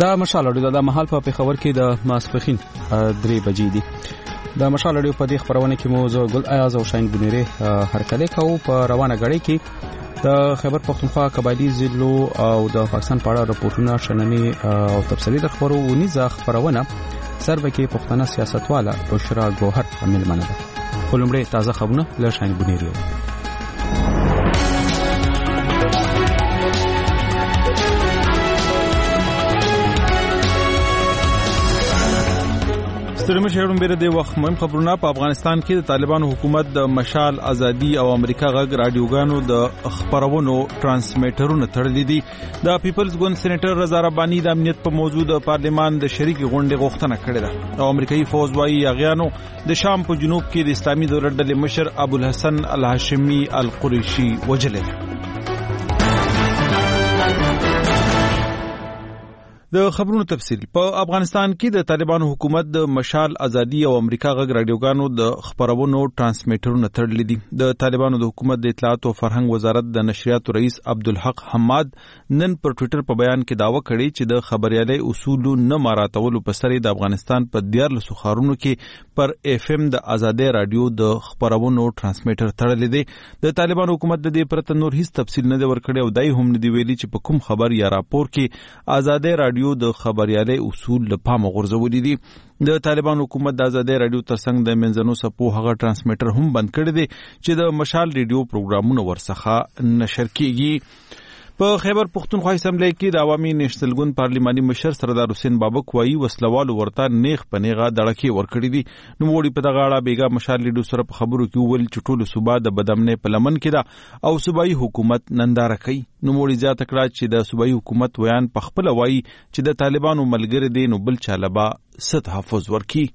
دا مشال اډیو د محل په پیښور کې د ماسپخین 3 بجې دي. د مشال اډیو په دې خبرونه کې مو زه ګل ایاز او شاین بنيري هرکله کوو په روانه غړي کې د خیبر پختونخوا قبایلی ضلعو او د پاکستان په اړه راپورټونه شننې او تفصیلي د خبرونه خبرونه سروي کې پښتنه سیاستواله بشرا ګوهر شامل منه ده. خلمړې تازه خبرونه له شاین بنيري. ستړي شهرونو بیره د وخت مهم خبرونه په افغانستان کې د طالبانو حکومت د مشال ازادي او امریکا غږ رادیوګانو د خبرونو ترانسمیټرونو تړلې دي. د پیپلز ګوند سېنیټر رضا رباني د امنیت په موضوع د پارلیمان د شریک غونډې غوښتنه کړې ده او امریکایي فوج وايي یاغیانو د شام په جنوب کې د اسلامي دولت ډلې مشر ابوالحسن الهاشمي القریشي وجلې. د خبرونو تفصیل په افغانستان کې د طالبانو حکومت د مشال ازادي او امریکا غږ رادیوګانو د خبرونو ترانسمیټرونو تړلې دي. د طالبانو د حکومت د اطلاعات او فرهنګ وزارت د نشریاتو رئیس عبدالحق حماد نن پر ټوئیټر په بیان کې داوا کړی چې د خبريالي اصول نه مراعاتولو په سر د افغانستان په 14 خارونو کې پر اف ام د آزادي رادیو د خبرونو ترانسمیټر تړلې دي. د طالبانو حکومت د دې پرته نور هیڅ تفصیل نه ورکړي او دای هم نه دی ویلي چې په کوم خبر یا راپور کې آزادي رادیو د خبريالي اصول له پامه غورځولې دي. د طالبان حکومت د آزادي رادیو ترڅنګ د منځنو سپو هغه ترانسمیټر هم بند کړی دی چې د مشال ریډیو پروګرامونه ورڅخه نشر کیږي. په خیبر پختونخوا اسمبلی کې د عوامي نېشنل ګوند پارلماني مشر سردار حسین بابک وایي وسلوالو ورته نیغ پنیغه دړکې ورکړي دي. نو وړي په دغه اړه بیګا مشال ریډیو سره په خبرو کې ویل چې ټول صوبا د بدامنې په لمن کې ده او صوبایي حکومت ننداره کوي. نو وړي زیاته کړه چې د صوبایي حکومت ویان په خپل وایي چې د طالبانو ملګری دي نو بل چالبا ست تحفظ ورکي.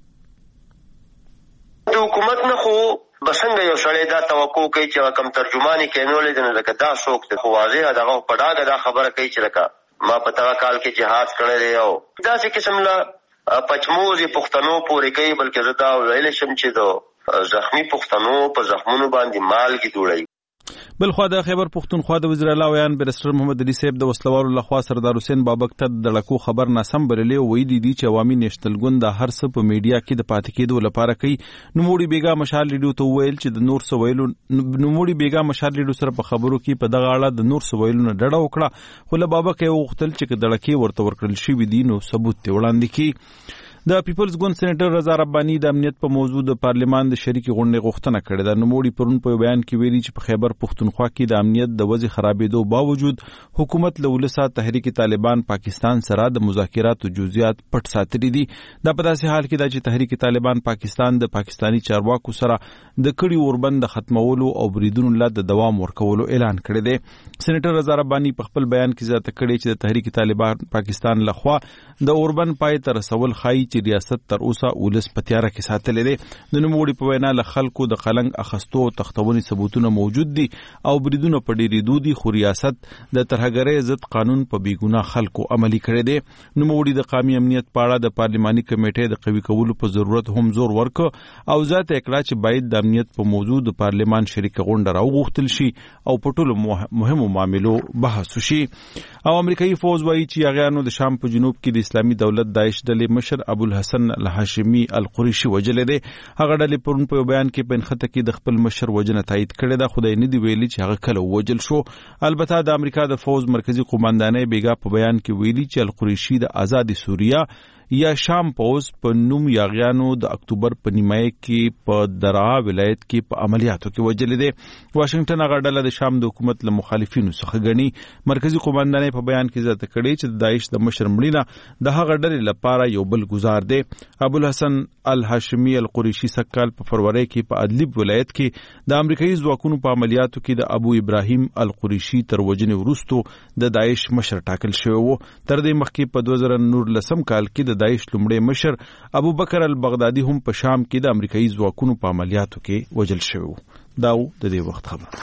د حکومت نه خو بسنګ یو سړی دا توقع کوي چې کم ترجمانی کینولې د لکه دا شوق ته خو واضح دغه په ډاګه دا خبره کوي چې لکه ما په تاغه کال کې جهاد کړی او دا څه قسم لا پچموزي پښتنو پورې کوي بلکې زدا ویل شم چې دو زخمی پښتنو په زخمونو باندې مالګي دوړي. بل خو د خیبر پختونخوا د وزیر اعلی ویان برستر محمد علي صاحب د وسلوالو لخوا سردار حسین بابک ته د لکو خبر ناسم بللې ویلي دي چې عوامي نېشنل ګوند د هر څه په میډیا کې د پاتې کېدو لپاره کوي. نو موړي بیګا مشال ریډیو ته ویل چې د نور سویلو نو موړي بیګا مشال ریډیو سره په خبرو کې په دغه اړه د نور سویلو نه ډډه وکړه خو له بابک یې وغوښتل چې د لکې ورته ورکړل شي وي دي نو ثبوت ته وړاندې کړي. د پیپلز ګوند سېنیټر رضا رباني د امنیت په موضوع د پارلیمان د شریک غونډې غوښتنه کړې ده. نو موړي پرون په بیان کې ویلي چې په خیبر پختونخوا کې د امنیت د وضع خرابېدو باوجود حکومت له ولسا تحریک طالبان پاکستان سره د مذاکراتو جزئیات پټ ساتلي دي. دا په داسې حال کې ده چې تحریک طالبان پاکستان د پاکستانی چارواکو سره د کړي اوربند د ختمولو او بریدونو لا د دوام ورکولو اعلان کړی دی. سېنیټر رضا رباني په خپل بیان کې زیاته کړې چې د تحریک طالبان پاکستان لخوا د اوربند پای ته رسول خای چې ریاست تر اوسه ولس په تیاره کې ساتلې دي. د نوموړي په وینا له خلکو د قلنګ اخستو او تختونې ثبوتونه موجود دي او بریدونه په ډېرېدو دي خو ریاست د ترهګرۍ ضد قانون په بیګناه خلکو عملي کړی دی. نوموړي د قومي امنیت په اړه د پارلماني کمیټې د قوي کولو په ضرورت هم زور ورکړ او ذات اکړه چې باید د امنیت په موضوع د پارلمان شریک غونډه راوغوښتل شي او په ټولو مهمو معاملو بحث وشي. او امریکایي فوج وايي چې یاغیانو د شام په جنوب کې د اسلامي دولت داعش ډلې مشر ابوالحسن الهاشمي القریشي وجلې دي. هغه ډلې پرون په بیان کې په انخته کې د خپل مشر وجنه تایید کړې ده. خدای نه دی ویلي چې هغه کله وجل شو. البته د امریکا د فوج مرکزی قوماندانۍ بیګا په بیان کې ویلي چې القریشي د آزادي سوریه یا شام پوز په نوم یاغیانو د اکتوبر په نیمایي کې په درعا ولایت کې په عملیاتو کې وجلې دي. واشنگټن هغه ډله د شام د حکومت له مخالفینو څخه ګڼي. مرکزی قوماندانۍ په بیان کې زیاته کړې چې د داعش د مشر مړینه د هغه ډلې لپاره یو بل گزار دی. ابوالحسن الهاشمي القریشي سکهال په فروری کې په ادلب ولایت کې د امریکایي ځواکونو په عملیاتو کې د ابو ابراهیم القریشي تر وجنې وروسته د داعش مشر ټاکل شوی و. تر دې مخکې په 2019 کال کې د داعش لومړی مشر ابو بکر البغدادي هم په شام کې د امریکایي ځواکونو په عملیاتو کې وجل شوی و. دا د دې وخت خبر.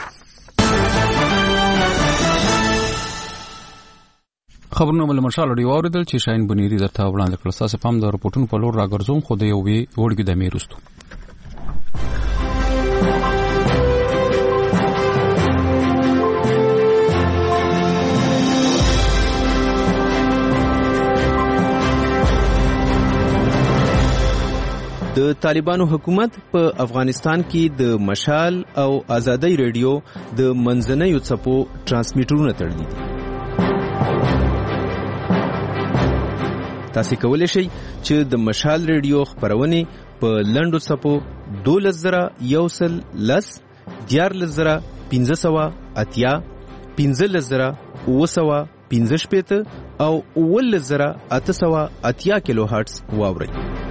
خبرونه مل مرشال اډیو اوریدل چې شاین بنيري درته وړاندې کړل. تاسو پام د رپورټونو په لور راګرځوم خو د یو وړګي د میرستو. د طالبانو حکومت په افغانستان کې د مشال او آزادۍ ریډیو د منځنیو څپو ترانسمیټرونه تړلي دي. تاسو کولی شئ چې د مشال ریډیو خبرونه په لنډو څپو 12,110 14,580 15,915 او 11,880 کیلو هرتز واورئ.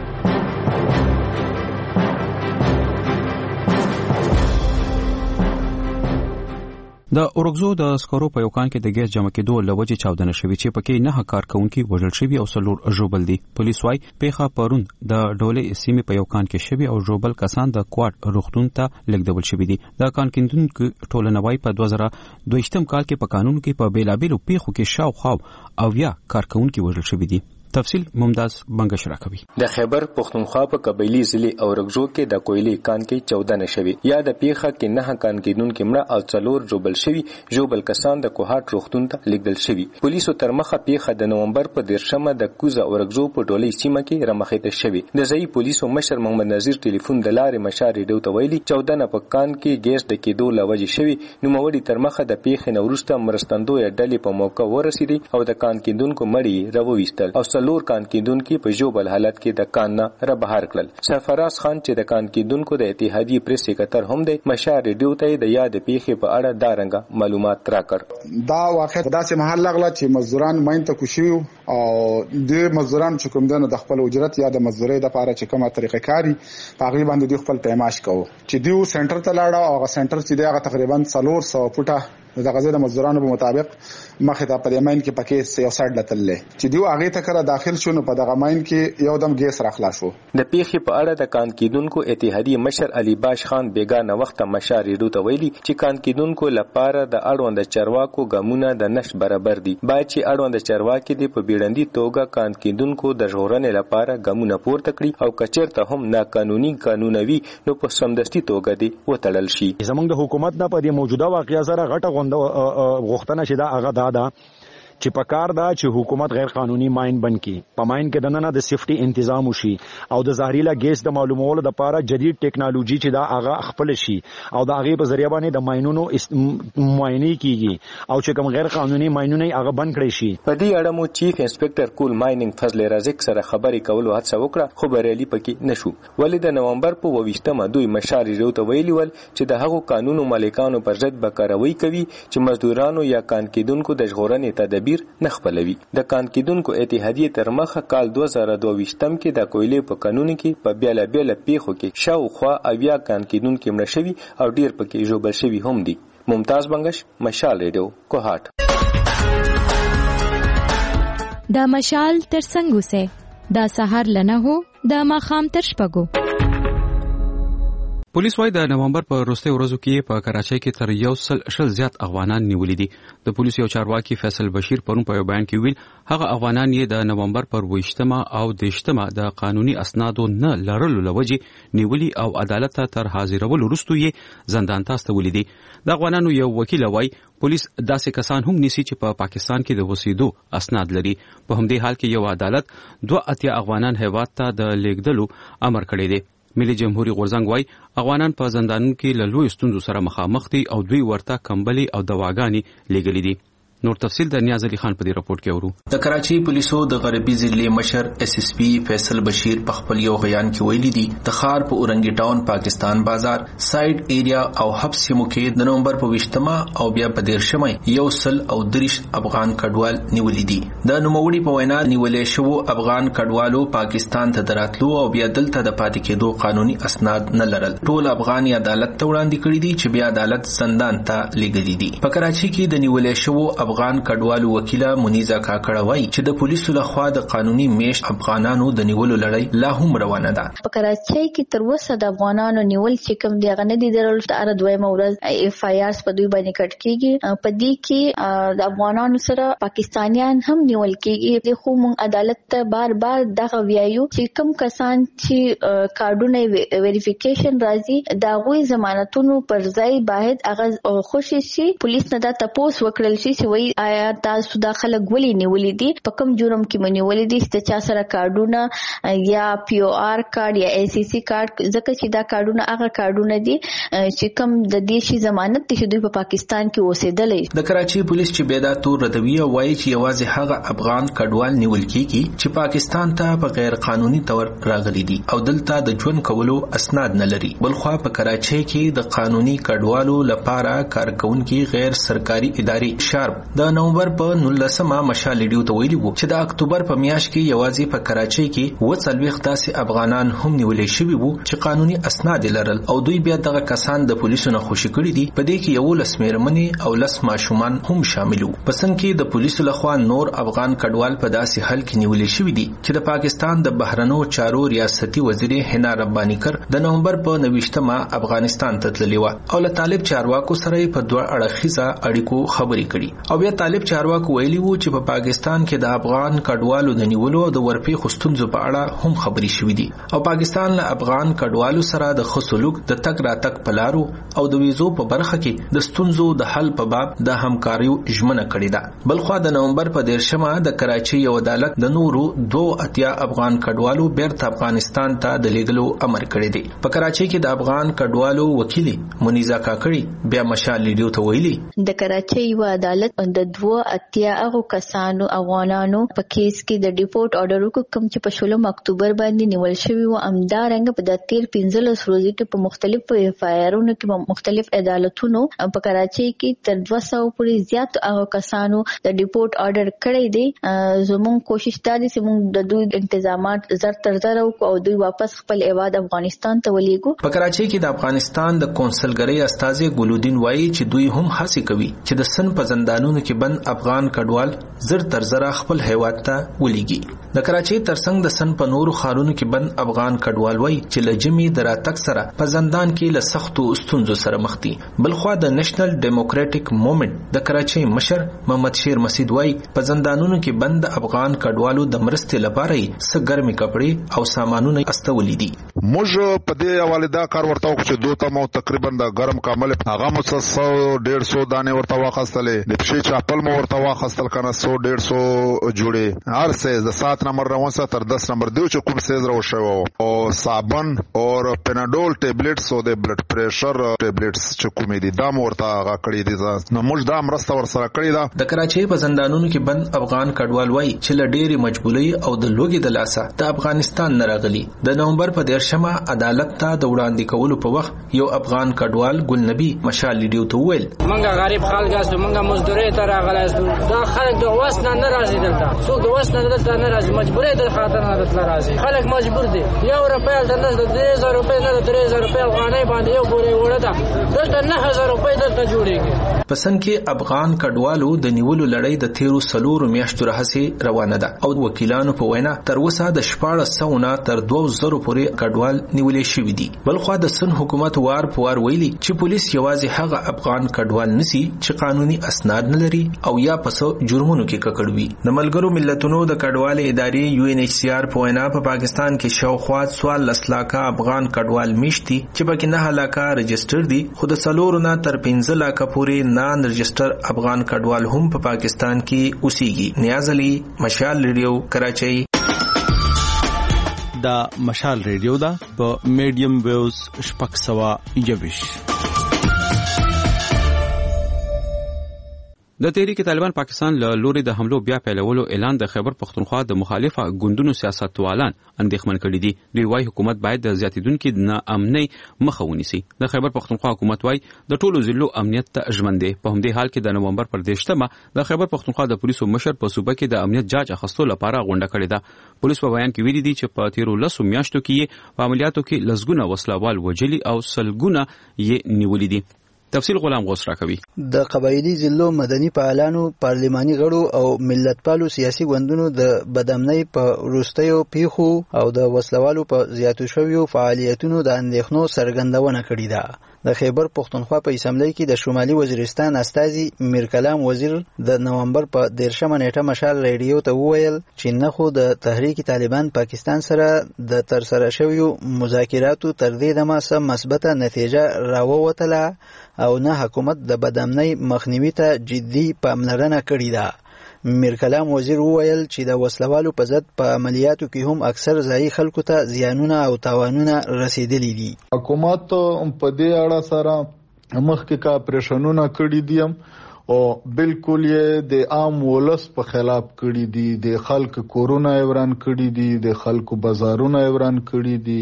د اورګزو د سکرو په یو کان کې د ګیس جمع کېدو لوجې چاودنه شوې چې پکې 9 کارکونکي وژل شوي او 4 ژوبل دي. پولیس وايي پیښه پرون د ډولې سیمې په یو کان کې شوې او ژوبل کسان د کوارټ روغتون ته لیږدول شوي دي. د کان کیندونکو ټولنوي په 2022 کال کې په قانون کې په بیلابیلو پیښو کې شاوخوا او یا کارکونکي وژل شوي دي. تفصیل ممتاز بنگش راکوي. د خیبر پختونخوا په قبایلی ضلع اورګزو کې د کویلې کان کې 14 نشوي یا د پیښه کې 9 کان کیندونکو مړه او 4 جوبل شوي. جوبل کسان د کوهات روغتون ته لیږدل شوي. پولیسو تر مخه پیښه د نومبر په 13مه د کوزه اورګزو په ډولې سیمه کې رمخېته شوي. د ځای پولیسو مشر محمد نذیر ټلیفون د لارې مشار ریډیو ته ویلي 14 نه په کان کې ګیس د کېدو لوجې شوي. نو موري تر مخه د پیښې نورسته مرستندوی ډلې په موقع ورسېدي او د کان کیندونکو مړي راوويستل او 4 کان کیندونکو په جوبل حالت کې د کان نه را بهر کړل. سرفراز خان چې د کان کیندونکو د اتحادیې پریس سکرټر هم دی مشار ریډیو ته د یاد پیښې په اړه دارنګه معلومات راکړ. دا واقع داسې محل لغله چې مزدوران ماین ته کوشي او د مزدوران چې کوم دنه د خپل اجرت یا د مزدوري د لپاره چې کومه طریقه کاری په غیبان د خپل پیماش کوي چې دیو سنټر ته لاړه او هغه سنټر چې دغه تقریبا 400 فوټه د غزې د مزدورانو په مطابق مخه ته په ماین کې پکې 160 لتلې چې دیو هغه ته کړه داخل شونه په دغه ماین کې یو دم ګیس راخلا شو. د پیښې په اړه د کان کیندونکو اتحادیې مشر علي باش خان بیگانه وخت مشار ریډیو ته ویلي چې کان کیندونکو لپاره د اړوند چارواکو ګامونه د نش برابر دي. باید چې اړوند چارواکي د په بیړندي توګه کان کیندونکو د ژغورنې لپاره ګامونه پورته کړي او کچېرته هم ناقانوني قانونوي نو په سمدستي توګه دي وتړل شي. زمونږ د حکومت نه په دې موجوده واقعیا سره غټه غوښتنه شیدا هغه دا چې پکار دا چې حکومت غیر قانوني ماین بند کی په ماین کې دنه د سیفټي تنظیم وشي او د زهريلا ګیس د معلومولو لپاره جدید ټیکنالوژي چې دا هغه خپل شي او دا هغه په ذریعہ باندې د ماینونو معاینه کیږي او چې کوم غیر قانوني ماینونه هغه بند کړي شي. په دې اړه مو چیف انسپکټر کول مایننګ فضل رازق سره خبرې کولو هڅه وکړه خو بریالي پکې نشو. ولې د نومبر په 22مه دوی مشار ریډیو ته ویلي ول چې د هغو قانونو مالکانو پر ضد بکاروي کوي چې مزدورانو یا کان کیندونکو د ژغورنې تدابیر نه خپلوي. د کان کیندونکو اتحادیې تر مخه کال 2022 کې د کویلې په قانون کې په بیلابیل پیښو کې شاوخوا اویا کان کیندونکو مړه شوي او ډیر پکې ژوبل شوي هم دي. ممتاز بنگش مشال ریډیو کوهات. دا مشال تر څنګه سه دا سحر لنه هو دا ماخام تر شپګو. پولیس وايي د نومبر په وروستي ورځو کې په کراچۍ کې تر 100 زیات افغانان نیولې دي. د پولیسو یو چارواکي فیصل بشیر پرون په یو بیان کې ویل هغه افغانان یې د نومبر پر 28مه او 30مه د قانوني اسنادو نه لرلو لوجې نیولې او عدالت ته تر حاضرولو وروسته یې زندان ته استولې دي. د افغانانو یو وکیل وايي پولیس داسې کسان هم نیسي چې په پاکستان کې د وسیدو اسناد لري. په همدې حال کې یو عدالت 2 افغانان هیواد ته د لیږدلو امر کړی دی. ملي جمهوریت غورځنګ وايي افغانان په زندانونو کې له لوی ستونزو سره مخامخ دي او دوی ورته کمبلي او دواګانې لیږلي دي. نور تفصیل د نیاز علي خان په دې راپورټ کې اورو. د کراچۍ پولیسو د غربي ضلع مشر اس اس پی فیصل بشیر په خپل یو بیان کې ویلي دي د ښار په اورنګي ټاون پاکستان بازار سایډ ایریا او حبس سیمو کې د نومبر په 20مه او بیا په 13مه 130 افغان کډوال نیولې دي. د نوموړي په وینا نیولې شو افغان کډوالو پاکستان ته دراتلو او بیا دلته د پاتې کېدو قانوني اسناد نه لرل. ټول افغاني عدالت ته وړاندې کړي دي چې بیا عدالت زندان ته لیږلي دي. په کراچۍ کې د نیولې شو افغان کډوالو وکیله منیزه کاکړه وایي چې د پولیسو لخوا د قانوني میشت افغانانو د نیولو لړۍ لا هم روانه ده. په کراچۍ کې تر اوسه د افغانانو نیول چې کوم دی هغه نه دي درول. تر دویمه ورځ اف آی آر په دوی باندې کټ کیږي. په دې کې د افغانانو سره پاکستانیان هم نیول کیږي. خو موږ عدالت ته بار بار دغه ویایو چې کوم کسان چې کارډونه ویریفیکیشن راځي دا غوي ضمانتونو پر ځای باید هغه خوشي شي. پولیس نه دا تاسو وکړل شي چې وایي آیا تاسو دا خلک ولې نیولې دي په کوم جرم کې نیولې دي چې چا سره کارډونه یا پی او آر کارت یا ای سی سی کارت ځکه چې دا کارډونه هغه کارډونه دي چې کوم د دې شي ضمانت دي چې دوی په پاکستان کې اوسېدلې. د کراچي پولیس چې بیدا تور ردوی وایي چې یوازې هغه افغان کډوال نیول کیږي چې پاکستان ته په غیر قانوني تور راغلي دي او دلته د ژوند کولو اسناد نه لري. بلخوا په کراچي کې د قانوني کډوالو لپاره کارکونکي غیر سرکاري ادارې شارپ د نومبر په 19مه مشال ریډیو ته ویلي وو چې د اکتوبر په میاشت کې یوازې په کراچي کې 40 داسې افغانان هم نیولې شوي وو چې قانوني اسناد لرل او دوی بیا دغه کسان د پولیسو نه خوشي کړي دي. په دې کې 11 میرمنې او 10 ماشومان هم شامل وو. په سن کې د پولیسو لخوا نور افغان کډوال په داسې حل کې نیولې شوي دي چې د پاکستان د بهرنیو چارو ریاستي وزیر حنا ربانی کر د نومبر په 29مه افغانستان ته تللی و او له طالب چارواکو سره په دوه اړخیزه اړیکو خبرې کړي او بیا طالب چارواکو ویلي وو چې په پاکستان کې د افغان کډوالو د نیولو او د ورپی خستونزو په اړه هم خبرې شوې دي او پاکستان له افغان کډوالو سره د خصلوک د تک راتک پلارو او د ویزو په برخه کې د ستونزو د حل په باب د همکاریو ژمنه کړې ده. بلخوا د نومبر په 13مه د کراچي یو عدالت د نورو 2 افغان کډوالو بیرته افغانستان ته د لیږلو امر کړی دی. په کراچي کې د افغان کډوالو وکیل منیزا کاکړي بیا مشال ریډیو ته ویلي د کراچي یو عدالت د 2 کسانو افغانانو په کیس کې د ډیپورټ آرډر کوم چې په 16 اکتوبر باندې نیول شوی و امدارنګ په د 15 ورځې کې په مختلفو اف آی آرونو کې په مختلف عدالتونو په کراچي کې تر 200 پورې زیات هغه کسانو د ډیپورټ آرډر کړی دی. زموږ کوشش دا دی چې موږ د دوی انتظامات زر تر زر او دوی واپس خپل ایواد افغانستان ته ولېږو. په کراچي کې د افغانستان د کونسلګرۍ استاذ ګلودین وایي چې دوی هم هڅه کوي چې د سن په زندانونو کې بند افغان کډوال زر تر زر خپل هیواد ته ولېږي. د کراچي ترڅنګ د سن په نورو ښارونو کې بند افغان کډوال وایي چې لجمی دراتک سره په زندان کې له سختو ستونزو سره مخ دي. بلخوا د نېشنل ډیموکراټک موومېنټ د کراچي مشر محمد شیر مسعود وایي په زندانونو کې بند افغان کډوالو د مرستې لپاره څه ګرمي کپړې او سامانونه استولې دي. موږ په دې حواله دا کار ورته وکړو چې دوی ته مو تقریبا د ګرم کامل هغه مو 100-150 دانې ورته واخستلې د پښې چاپل مو ورته واخستل کنه 100-150 جوړې هر سیز د 7 نمبر روانسه تر 10 نمبر دیو چې کوم سیز راو شو او صابن او پیناډول ټابلیټس او د بلډ پریشر ټابلیټس چې کومې دي دا ورته هغه کړی دي. نو موږ دا مرسته ور سره کړی دا. د کراچي په زندانونو کې بند افغان کډوال وایي چې له ډېرې مجبورۍ او د لوګي د لاسه د افغانستان نه راغلي. د نومبر په 13مه عدالت ته د وړاندې کولو په وخت یو افغان کډوال ګل نبی مشال ریډیو ته وویل منګه غریب خلک اسو منګه مزدوري ته راغلی دا خلک د وسنه نه راځي دلته څوک د وسنه دلته نه راځي مجبوري د خاطر نه دلته راځي خلک مجبور دي. 1 روپیا دلته د 3000 روپیا نه د 3000 روپیا افغانۍ باندې یو ګوري وړه ده دلته 9000 روپیا دلته جوړیږي. په سن کې افغان کډوالو د نیولو لړۍ د 13 میاشتو راهیسې روانه ده او وکیلانو په وینا تر اوسه د 1400 نه تر 2000 پورې کډوال نیولې شوي دي. بلخوا د سن حکومت وار په وار ویلي چې پولیس یوازې هغه افغان کډوال نسی چې قانوني اسناد نه لري او یا پسو جرمونو کې ککړ وي. د ملګرو ملتونو د کډوال ادارې یو ان ایچ سی آر په وینا په پاکستان کې شاوخوا 14 لکه افغان کډوال میشتي چې پکې 9 لکه رجسټر دي خو د 4 نه تر 15 لکه پورې نان رجسټر افغان کډوال هم په پاکستان کې اوسېږي. نیاز علي مشال ریډیو کراچي. دا مشال ریډیو دا په میډیم ویوز شپږ سوه 21. د تحریک طالبان پاکستان له لوري د حملو بیا پیلولو اعلان د خیبر پختونخوا د مخالفه ګوندونو سیاستوالان اندېښمن کړي دي. دوی وايي حکومت باید د زیاتیدونکو ناامنۍ مخه ونیسي. د خیبر پختونخوا حکومت وايي د ټولو ضلعو امنیت ته ژمن دی. په همدې حال کې د نومبر پر 13مه د خیبر پختونخوا د پولیسو مشر په صوبه کې د امنیت جاج اخیستو لپاره غونډه کړې ده. پولیس په بیان کې ویلي دي چې په 13 میاشتو کې په عملیاتو کې لسګونه وسلوال وجلي او سلګونه یې نیولې دي. تفصیل غلام غوث راکوي. د قبایلی ضلعو مدني فعالانو، پارلماني غړو او ملتپالو سیاسي ګوندونو د بدامنۍ په وروستیو پیښو او د وسلوالو په زیاتو شویو فعالیتونو د اندېښنو څرګندونه کړې ده. د خیبر پختونخوا په اسمبلی کې د شمالي وزیرستان استازي میر کلام وزیر د نومبر په 13 نیټه مشال ریډیو ته وویل چې نه خو د تحریک طالبان پاکستان سره د ترسره شویو مذاکراتو تر دې دمه سم مثبته نتیجه راووتله او نه حکومت د بدامنۍ مخنیوي ته جدي پاملرنه کړې ده. میر کلام وزیر وویل چې د وسلوالو په ضد په عملیاتو کې هم اکثر ځایي خلکو ته زیانونه او تاوانونه رسیدلي دي. حکومت په دې اړه سره مخکې کا اپریشنونه کړي دي او بالکل یې د عام ولس په خلاف کړي دي. د خلک کورونه وران کړي دي، د خلکو بازارونه وران کړي دي،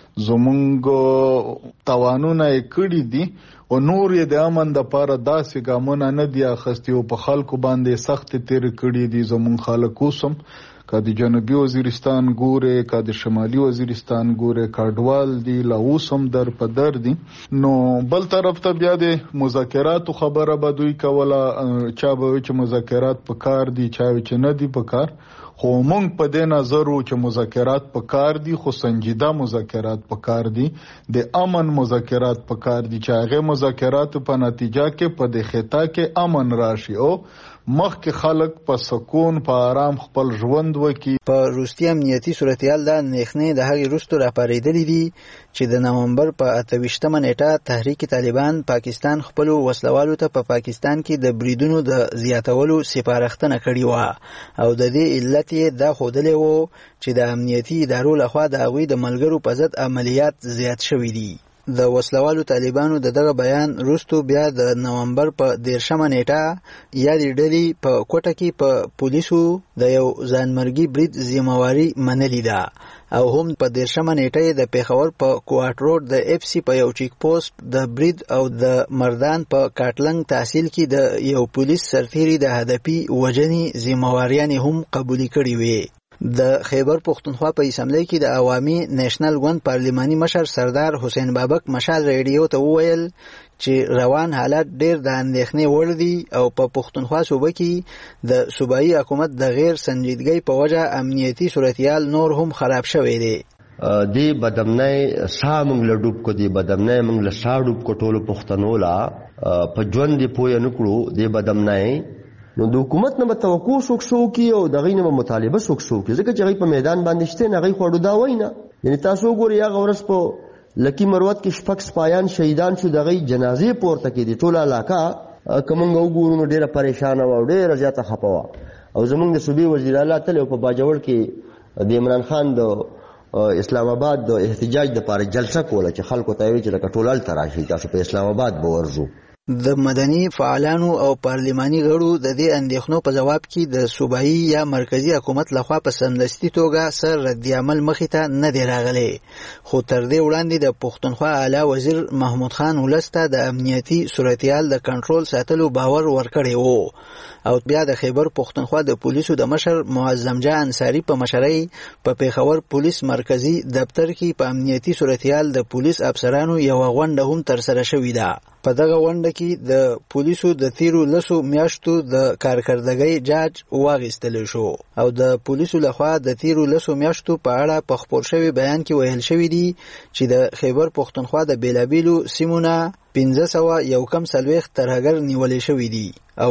زمونږ توانونه یې کړي دي او نور یې د امن د پاره داسې ګامونه نه دي اخیستي او په خلکو باندې سخت تیر کړي دي. زمونږ خلک اوسم که د جنوبي وزیرستان ګوره، که د شمالي وزیرستان ګوره، کډوال دي، لا اوسم در په در دي. نو بل طرف ته بیا د مذاکراتو خبره به دوی کوله، چا به چې مذاکرات په کار دي، چا چې نه دي په کار. خو مونږ په دې نظر وو چې مذاکرات په کار دي، خو سنجیده مذاکرات په کار دي، د امن مذاکرات په کار دي چې هغه مذاکرات په نتیجه کې په د خطا کې امن راشي او مخکې خلک په سکون په آرام خپل ژوند وکړي. په روسي امنیتي صورتحال د اندېښنې د هغې وروسته راپارېدلې دي چې د نومبر په 28 نیټه تحریک طالبان پاکستان خپلو وسلوالو ته په پاکستان کې د بریدونو د زیاتولو سپارښتنه کړې وه او د دې علت یې دا ښودلی و چې د امنیتي ادارو لخوا د هغوی د ملګرو په ضد عملیات زیات شوي دي. د وسلوالو طالبانو د دغه بیان وروسته بیا د نومبر په 13 نیټه یادې ډلې په کوټه کې په پولیسو د یو ځانمرګي برید ذمہواري منلې ده او هم په 13 نیټه د پیښور په کوارټ روډ د اف سی په یو چیک پوسټ د برید او د مردان په کاټلنګ تحصیل کې د یو پولیس سرتیري د هدفي وژنې ذمہواریانې هم قبولې کړې وې. د خیبر پختونخوا په اسمبلی کې د عوامي نېشنل ګوند پارلماني مشر سردار حسین بابک مشال ریډیو ته وویل چې روان حالات ډېر د اندېښنې وړ دي او په پختونخوا صوبه کې د صوبایي حکومت د غیر سنجیدګۍ په وجه امنیتي صورتحال نور هم خراب شوی دی. دی بدمنۍ سا موږ له ډوب کو، دی بدمنۍ موږ له سا ډوب کو. ټولو پښتنو لا په ژوند دی پوه نه کړو دی بدمنۍ. نو د حکومت نه به توقع څوک شو کی او دغې نه به مطالبه څوک شو کی، ځکه چې هغوی په میدان باندې شته نه هغوی خوړو دا وایي نه. یعنې تاسو وګورئ هغه ورځ په لکي مروت کې 6 سپایان شهیدان شو، د هغوی جنازې پورته کېدې. ټوله علاقه که موږ وګورو نو ډېره پریشانه وه او ډېره زیاته خفه وه. او زموږ د صوبې وزیر اعلی تللی په باجوړ کې د عمران خان د اسلام آباد د احتجاج دپاره جلسه کوله چې خلکو ته یې ویل چې لکه ټول هلته راشئ، تاسو په اسلام آباد به ورځو. د مدني فعالانو او پارلماني غړو د دې اندېښنو په جواب کې د صوبایي یا مرکزی حکومت لخوا په سمدستي توګه سر رد عمل مخې ته نه دی راغلی. خو تر دې وړاندې د پښتونخوا اعلی وزیر محمود خان ولس ته د امنیتي صورتحال د کنټرول ساتلو باور ورکړی و او بیا د خیبر پښتونخوا د پولیسو د مشر معظم جان انصاري په مشرۍ په پیښور پولیس مرکزی دفتر کې په امنیتي صورتحال د پولیس افسرانو یوه غونډه هم ترسره شوې ده. په دغه غونډه کې د پولیسو د تیرو 10 میاشتو د کارکردګۍ جاج واخیستل شو او د پولیسو لخوا د تیرو 10 میاشتو په اړه په خپور شوی بیان کې ویل شوی دی چې د خیبر پښتونخوا د بیلابیلو سیمونه 540 ترهګر نیولې شوی دي او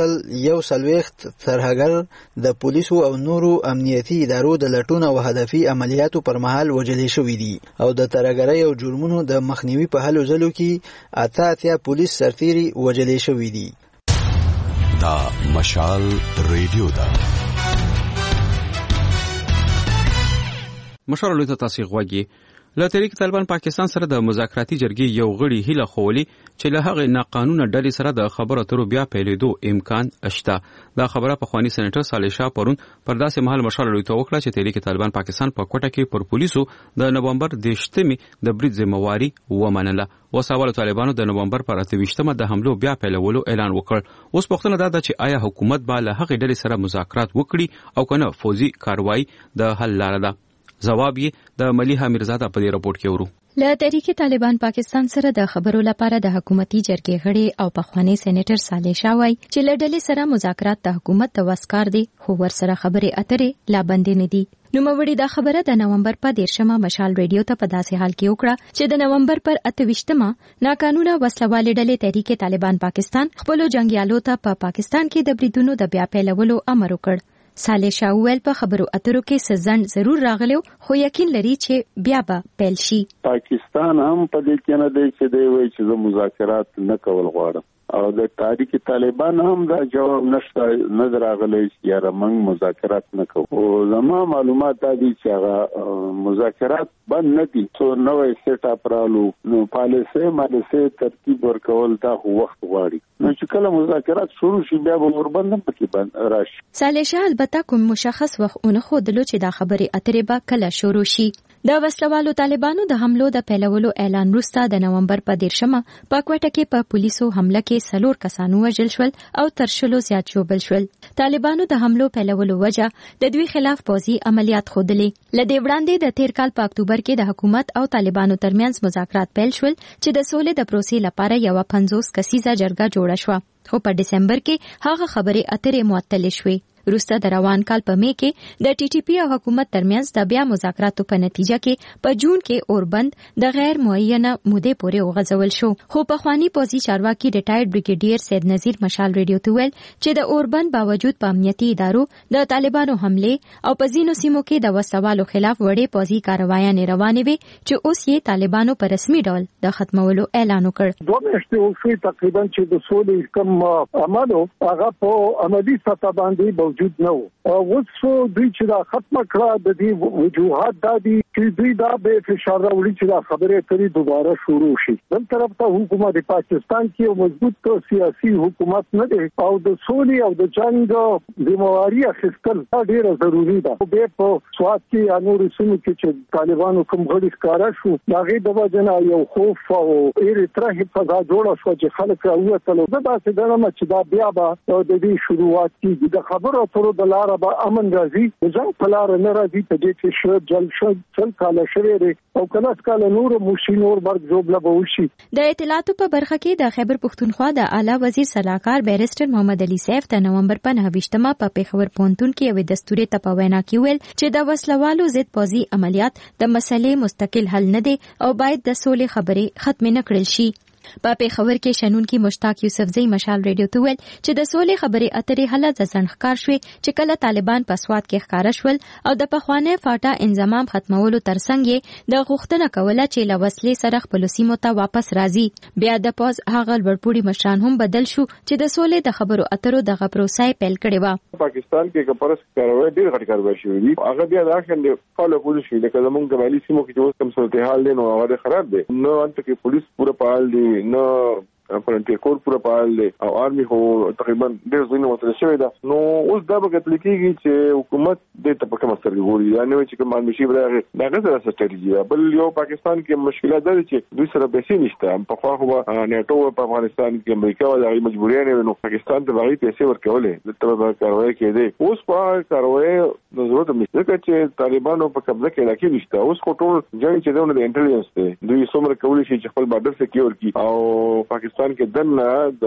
140 ترهګر د پولیسو او نورو امنیتي ادارو د لټون او هدفي عملیاتو پر مهال وژلې شوی دي او د ترهګرۍ او جرمونو د مخنیوي په هلو ځلو کې 88 پولیس سرتیري وژلې شوی دي. دا مشال ریډیو دا مشال له تاسو غوږی له تحریک طالبان پاکستان سره د مذاکراتي جرګې یو غړي هیله خولي چې له هغه ناقانونه ډلې سره د خبرو اترو بیا پیلېدو امکان شته. دا خبره په خواني سېنیټر صالح شاه پرون پر داسې مهال مشال لوی ته وکړه چې تحریک طالبان پاکستان په کوټه کې پر پولیسو د نومبر 18 د برید ذمہواری ومنله. وساوال طالبانو د نومبر پر 28 د حملو بیا پیلولو اعلان وکړ. اوس پوښتنه ده چې آیا حکومت به له هغه ډلې سره مذاکرات وکړي او کنه فوزي کاروایی د حل لاره ده؟ جواب یې د ملیحه میرزاده په دې راپورټ کې ورو. له تحریک طالبان پاکستان سره د خبرو لپاره د حکومتي جرګې غړي او پخوانی سېنیټر صالح شاه وایي چې له ډلې سره مذاکرات د حکومت د وسکار دي خو ورسره خبرې اترې لا بندې نه دي. نوموړي دا خبره د نومبر په 13 مشال ریډیو ته په داسې حال کې وکړه چې د نومبر پر 28 ناقانونه وسلوالې ډلې تحریک طالبان پاکستان خپل جنگیالو ته په پاکستان کې د بریدونو د بیا پیلولو امر وکړ. صالح شاه ویل په خبرو اترو کې سزند ضرور راغلو خو یقین لري چې بیا به پیل شي. پاکستان هم په دې کې نه دی چې دی وایي چې زه مذاکرات نه کول غواړم او د تحریک طالبان هم دا جواب نشته نه راغلی چې یاره موږ مذاکرات نه کوو. زما معلومات دا دي چې هغه مذاکرات بند نه دي څو نوې سیټ اپ رالو نو پالیسي ترتیب ورکول دا وخت غواړي نو چې کله مذاکرات شروع شي بیا به وربند پکې بند راشي. صالح شاه البته کوم مشخص وخت اون خودلو چې دا خبرې اترې به کله شروع شي. د وسلوالو طالبانو د حملو د پیلولو اعلان وروسته د نومبر په 13 په کوټه کې په پولیسو حمله کې 4 کسانو وژل شول او تر 10 زیات ژوبل شول. طالبانو د حملو پیلولو وجه د دوی خلاف پوځي عملیات خودلې. لدې وړاندې د تیر کال په اکتوبر کې د حکومت او طالبانو ترمنځ مذاکرات پیل شول چې د سولې د پروسې لپاره یو 50 کسیزه جرګه جوړه شوه خو په دسمبر کې هغه خبرې اترې معطل شوې. وروسته د روان کال په می کې د ټي ټي پی او حکومت ترمنځ د بیا مذاکراتو په نتیجه کې په جون کې اوربند د غیر معینه مودې پورې وغځول شو خو په خواني پوځي چارواکي ریټایرډ بریګیډیر سید نذیر مشال ریډیو ته ویل چې د اوربند باوجود په امنیتي ادارو د طالبانو حمله او په ځینو سیمو کې د وسوالو خلاف وړې پوځي کاروایانې روانې وي چې اوس یې طالبانو په رسمي ډول د ختمولو اعلان وکړ. 2 میاشتې وشوې تقریبا چې د سولې کوم عملو هغه په عملی سطح باندې موجود نه و. اوس دوی چې دا ختم کړه د دې وجوهات دا دي چې دوی دا به فشار راوړي چې دا خبرې کوي دوباره شروع شي. بل طرف ته حکومت پاکستان کې مضبوط سیاسي حکومت نه دی او د سولې او د جنگ ذمہواری اخیستل ډیره ضروری ده. به په سواد کې انور سیمو کې چې طالبانو کوم غړي ښکارا شو هغه د وجنه یو خوف او ایرتره فضا جوړه شو چې خلک راووتل. دا څه دغه چې دا بیا به د دې شروعات کې د خبرو اترو د لار به امن راځي ځکه په لار نه راځي په دې کې شو جل شو څل کال شوی او کله کله نور مشینور برګ جوړ لا بوشي. د اطلاعاتو په برخه کې د خیبر پختونخوا د اعلی وزیر صلاحکار بیرسټر محمد علي سیف د نومبر په 29 په پیښور پونتون کې یو دستوري ته په وینا کې ویل چې د وسلوالو ضد پوځي عملیات د مسلې مستقل حل نه دي او باید د سولې خبرې ختم نه کړل شي. په پیښور کې شنونکي مشتاق یوسفزئی مشال ریډیو ته ویل چې د سولې خبرې اترې حالت ځنډ شوې چې کله طالبان په سواد کې ښکارا شول او د پخوانۍ فاټا انضمام ختمولو ترڅنګ د غوښتنه کوله چې له وسلې سره خپل سیمو ته واپس راځي. بیا د پوز هغه لوړپوړي مشران هم بدل شو چې د سولې د خبرو اترو دغه پروسه پیل کړې و. پاکستان کې کپرس کاروي ډېر غټ کاروي شوې دي هغه بیا دا څنګه فالو کول شي لکه زمونږ د مالي سیمو کې چې اوس کوم صورتحال دی نو هغه خراب دی نو انت کې پولیس پوره فعال دي نو فرنټیر کور پوره فعال دی او آرمي هو تقریبا ډېر ځینې وتل شوی دا نو اوس دا به کتل کېږي چې حکومت د تپکه مستر ګوري یعنی چې کوم مشي برغه دا غوښتل سټریټي بل یو پاکستان کې مشکلات ده چې دوی سره پیسې نشته په خوا خو نیټو په افغانستان کې امریکا او د مجبورۍ نه نو پاکستان ته باغی پیسې ورکولې د تبع کاروي کې دي اوس په کاروي د ضرورت مشکل چې طالبانو په قبضه کې راکې نشته اوس خو ټول ځای چې دونه د انټيليجنس دی دوی څومره کولی شي چې خپل بارډر سکیور کړي او پاکستان کې دنه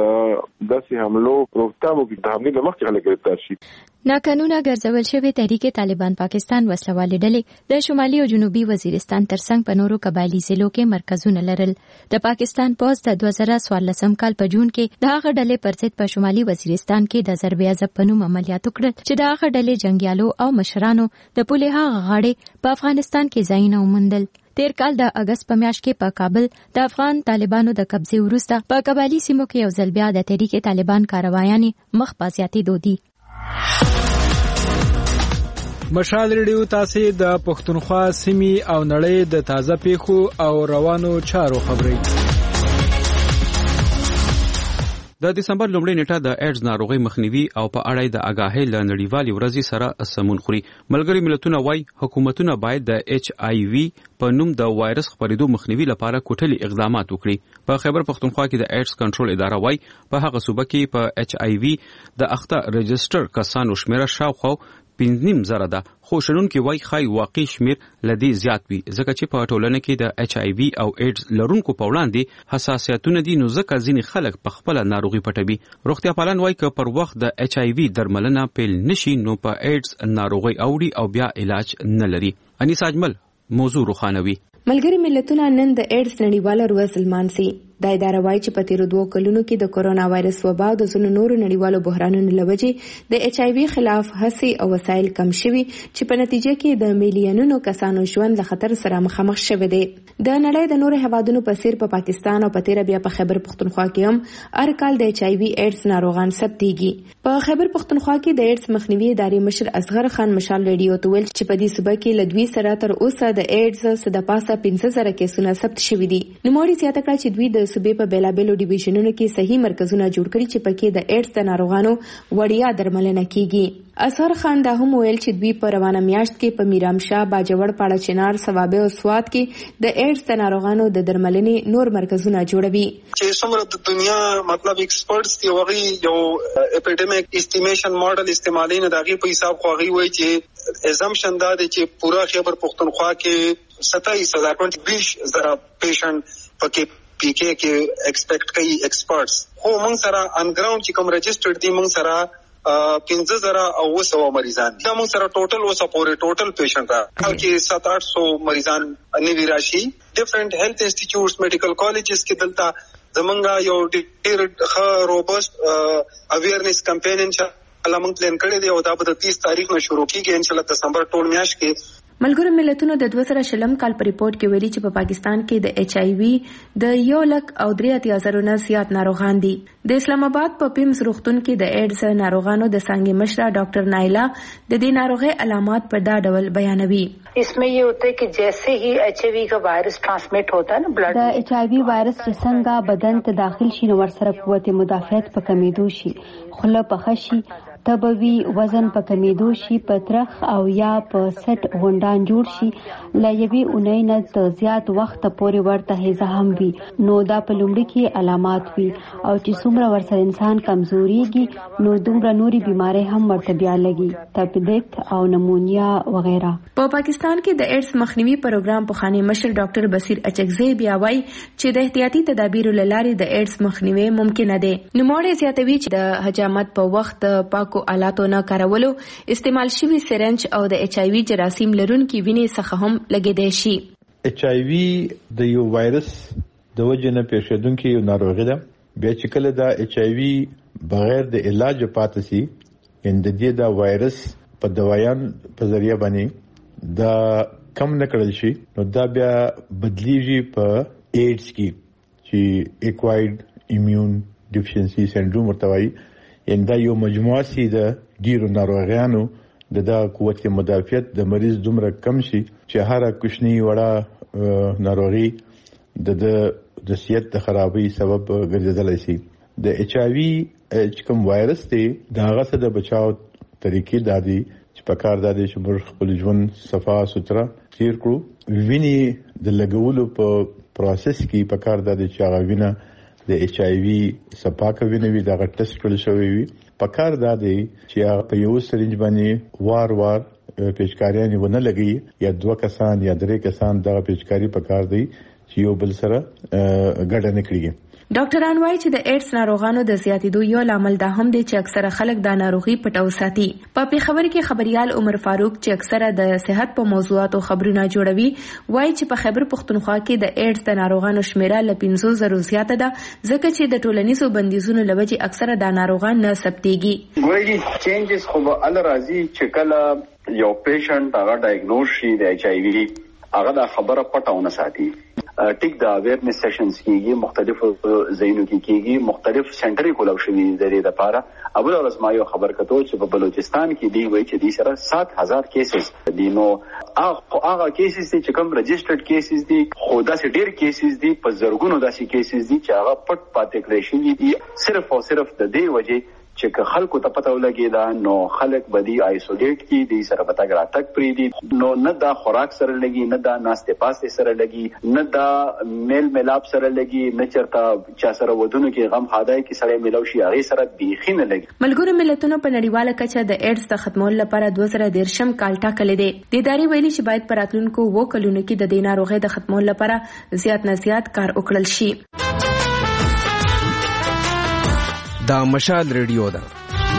د داسې حملو روکتابو کې د حملې لمخې خلک گرفتار شي. ناقانونه ګرځول شوی تحریک طالبان پاکستان وسلوالې ډلې د شمالي او جنوبي وزیرستان ترڅنګ په نورو قبایلی ضلعو کې مرکزونه لرل. د پاکستان پوځ د 2014 کال په جون کې د هغه ډلې پر ضد په شمالي وزیرستان کې د ضرب عضب په نوم عملیات وکړل چې د هغه ډلې جنگیالو او مشرانو د پوله هغه غاړې په افغانستان کې ځایونه وموندل. تیر کال د اگست په میاشت کې په کابل د افغان طالبانو د قبضې وروسته په قبایلی سیمو کې یو ځل بیا د تحریک طالبان کاروایانې مخ په زیاتېدو دي. مشال ریډیو تاسو د پښتونخوا سیمې او نړۍ د تازه پیښو او روانو چارو خبري. د دسمبر لومړۍ نیټه د ایډز ناروغي مخنیوي او په اړه د آگاهۍ ل نړیوالې ورځې سره سمون خوري. ملګری ملتونه وايي حکومتونه باید د ایچ آی وی په نوم د وایرس خپرېدو مخنیوي لپاره کوټلي اقدامات وکړي. په خیبر پختونخوا کې د ایډز کنټرول اداره وايي په هغه صوبه کې په ایچ آی وی د اخته رجستر کسانو شمیره شاوخوا 5.5 ده، خو شنونکي وایي خای واقعي شمیر لدی زیات وي ځکه چې په ټولنه کې د HIV او ایډز لرونکو په وړاندې حساسیتونه دي، نو ځکه ځینې خلک په خپل ناروغي پټوي. روغتیا پالان وایي که پر وخت د HIV درملنه پیل نشي نو په ایډز ناروغي اوړي او بیا علاج نه لري. انیس اجمل موضوع روخانوي. ملګری ملتونه نن د ایډز نړیواله ورځ لمانځي. دا اداره وایي چې په تیرو 2 کلونو کې د کورونا وایرس وبا او د ځینو نورو نړیوالو بحرانونو له وجې د HIV خلاف هڅې او وسایل کم شوي چې په نتیجه کې د میلیونونو کسانو ژوند له خطر سره مخامخ شوی دی. د نړۍ د نورو هیوادونو په څیر په پاکستان او په تیره بیا په خیبر پختونخوا کې هم هر کال د HIV ایډز ناروغان ثبتېږي. په خیبر پختونخوا کې د ایډز مخنیوي ادارې مشر اصغر خان مشال ریډیو ته ویل چې په دې صوبه کې له دوی سره تر اوسه د ایډز څخه پاسه 15,000 کیسونه ثبت شوي دي. نوموړي زیاته کړه چې دوی د صوبې په بیلابیلو ډیویژنونو کې صحیح مرکزونه جوړ کړي چې پکې د ایډز د ناروغانو وړیا درملنه کیږي. اثر خان دا هم ویل چې دوی په روانه میاشت کې په میرامشاه، باجوړ، پاړه چنار، ثوابه او سوات کې د ایډز د ناروغانو د درملنې نور مرکزونه جوړوي. چې څومره د دنیا مطلب ایکسپرټس دی وغي یو اپیډیمیک استیمیشن ماډل استعمالي نه دغه په حساب خو غي وایي چې ازامپشن دا دی چې پورا خیبر پختونخوا کې 27,000 پیشنټ پکې PK کې ایکسپیکټ کوي ایکسپرټس. خو موږ سره ان ګراوند چې کوم رجسټرډ دي موږ سره 15,000 او 200 مریضان دي. موږ سره ټوټل وسه پورې ټوټل پیشنټ راځي کې 700-800 مریضان نیوی راشي. ډیفرنٹ هیلث انسټیټیوټس میډیکل کالجز کې دلته زمونږ یو ډېر ښه روبست اویرنس کمپین ان شاء الله موږ پلان کړی دی او دا به 30 تاریخ نه شروع کیږي ان شاء الله دسمبر ټول میاشت کې. ملګرو ملتونو د 2020 کال په ریپورت کې ویلي چې په پاکستان کې د HIV د 1,83,000 نه زیات ناروغان دي. د اسلام آباد په پیمز روغتون کې د ایډز ناروغانو د څنګه مشره ډاکټر نایلا د دې ناروغي علامات په دا ډول بیانوي. इसमें ये होता है कि जैसे ही HIV का वायरस ट्रांसमिट होता है ना ब्लड د HIV وایرس څنګه بدن ته داخل شي نو ورسره قوت مدافعت په کمیدو شي، خوله په خشي، تبوي، وزن په کمیدو شي، پترخ او یا په سټ غونډان جوړ شي، لایوي اونۍ نه ته زیات وخت پورې ورته هیزه هم وي. نو دا په لومړي کې علامات وي او چې څومره ورسره انسان کمزوريږي نو دومره نوري بيمارۍ هم ورته بیا لګي، تپیدک او نمونیا وغیرہ. په پاکستان کې د ایډز مخنیوي پروګرام په خاني مشر ډاکټر بصیر اچکزی بیا وایي چې د احتیاطي تدابیرو لارې د ایډز مخنیوي ممکن دی. نوموړي زیاتوي چې د حجامت په وخت پاکو آلاتو نه کارولو، استعمال شوی سرنج او د HIV جراثیم لرونکي وینې څخه هم لګیدای شي. HIV د یو وایرس د وجې نه پیښیدونکې یو ناروغي ده. بیا چې کله دا HIV بغیر د علاج پاتې شي ان د دې دا وایرس په دوايان په ذریعہ باندې دا کم نه کړل شي نو دا بیا بدلیږي په ایډز کې چې ایکوایرډ ایمیون ډیفیشنسي سنډروم ورته وایي. ان دا یو مجموعه سي د ډیرو ناروغانو د قوت مدافعت د مریض دومره کم شي چې هر کوچنی وړه ناروغي د صحت د خرابۍ سبب ګرځیدلی شي. د HIV کوم وایرس دی دا هغه څه د بچاو طریقې دادي چې په کار دادي چې موږ خپل ژوند صفا سوتره تیر کړو. ویني د لګولو په پروسس کې په کار دادي چې هغه وینه د HIV سپاکه وینوي دا ټیسټ کړل شوی وي. په کار دادي چې هغه په یو سرنج باندې وار پیچکاریان ونه لګي یا 2 کسان یا 3 کسان دا پیچکاری په کار دی چې یو بل سره ګډه نه کړي. ډاکټران وایي چې د ایډز ناروغانو د زیاتېدو یو لامل دا هم دی چې اکثره خلک دا ناروغي پټو ساتي. په پیښور کې خبريال عمر فاروق چې اکثره د صحت په موضوعاتو خبرونه جوړوي وایي چې په خیبر پختونخوا کې د ایډز د ناروغانو شمیره له 500,000 زیاته ده ځکه چې د ټولنیزو بندیزونو لوجې اکثره د ناروغان نه ثبتېږي. ګوري چینجز خو به ال راځي چې کله یو پیشنټ هغه ډایګنوز شي د HIV هغه د خبره پټاونه ساتي. ټیک دا اویرنس سیشنز کیږي، مختلف ځایونو کې کیږي، مختلف سنټرې کولاو شوي د دې لپاره. ابل ورځ ما یو خبر کتو چې په بلوچستان کې دی وایي چې د سره 7,000 کیسز دي. نو هغه کیسز چې کوم رجسټرډ کیسز دي خو داسې ډېر کیسز دي په زرګونو داسې کیسز دي چې هغه پټ پاتې کړی شوي دي صرف او صرف د دې وجې چې خلکو ته پته ولګي دا نو خلک بدی آیسولیټ کی دي سره پتا ګراتک پری دي نو نه دا خوراک سره لګي نه دا ناشته پاسته سره لګي نه دا میل ملاب سره لګي نه چرته چا سره ودونو کې غم خادای کې سره ملو شي هغه سره بیخي نه لګي. ملګرو ملتونو په نړیواله کچه د ایډز د ختمولو لپاره 2013 کال ټاکلې دي. د ادارې ویلي چې باید په راتلونکو 2 کلونو کې د دې ناروغۍ د ختمولو لپاره زیات نه زیات کار وکړل شي. دا مشال ریډیو ده.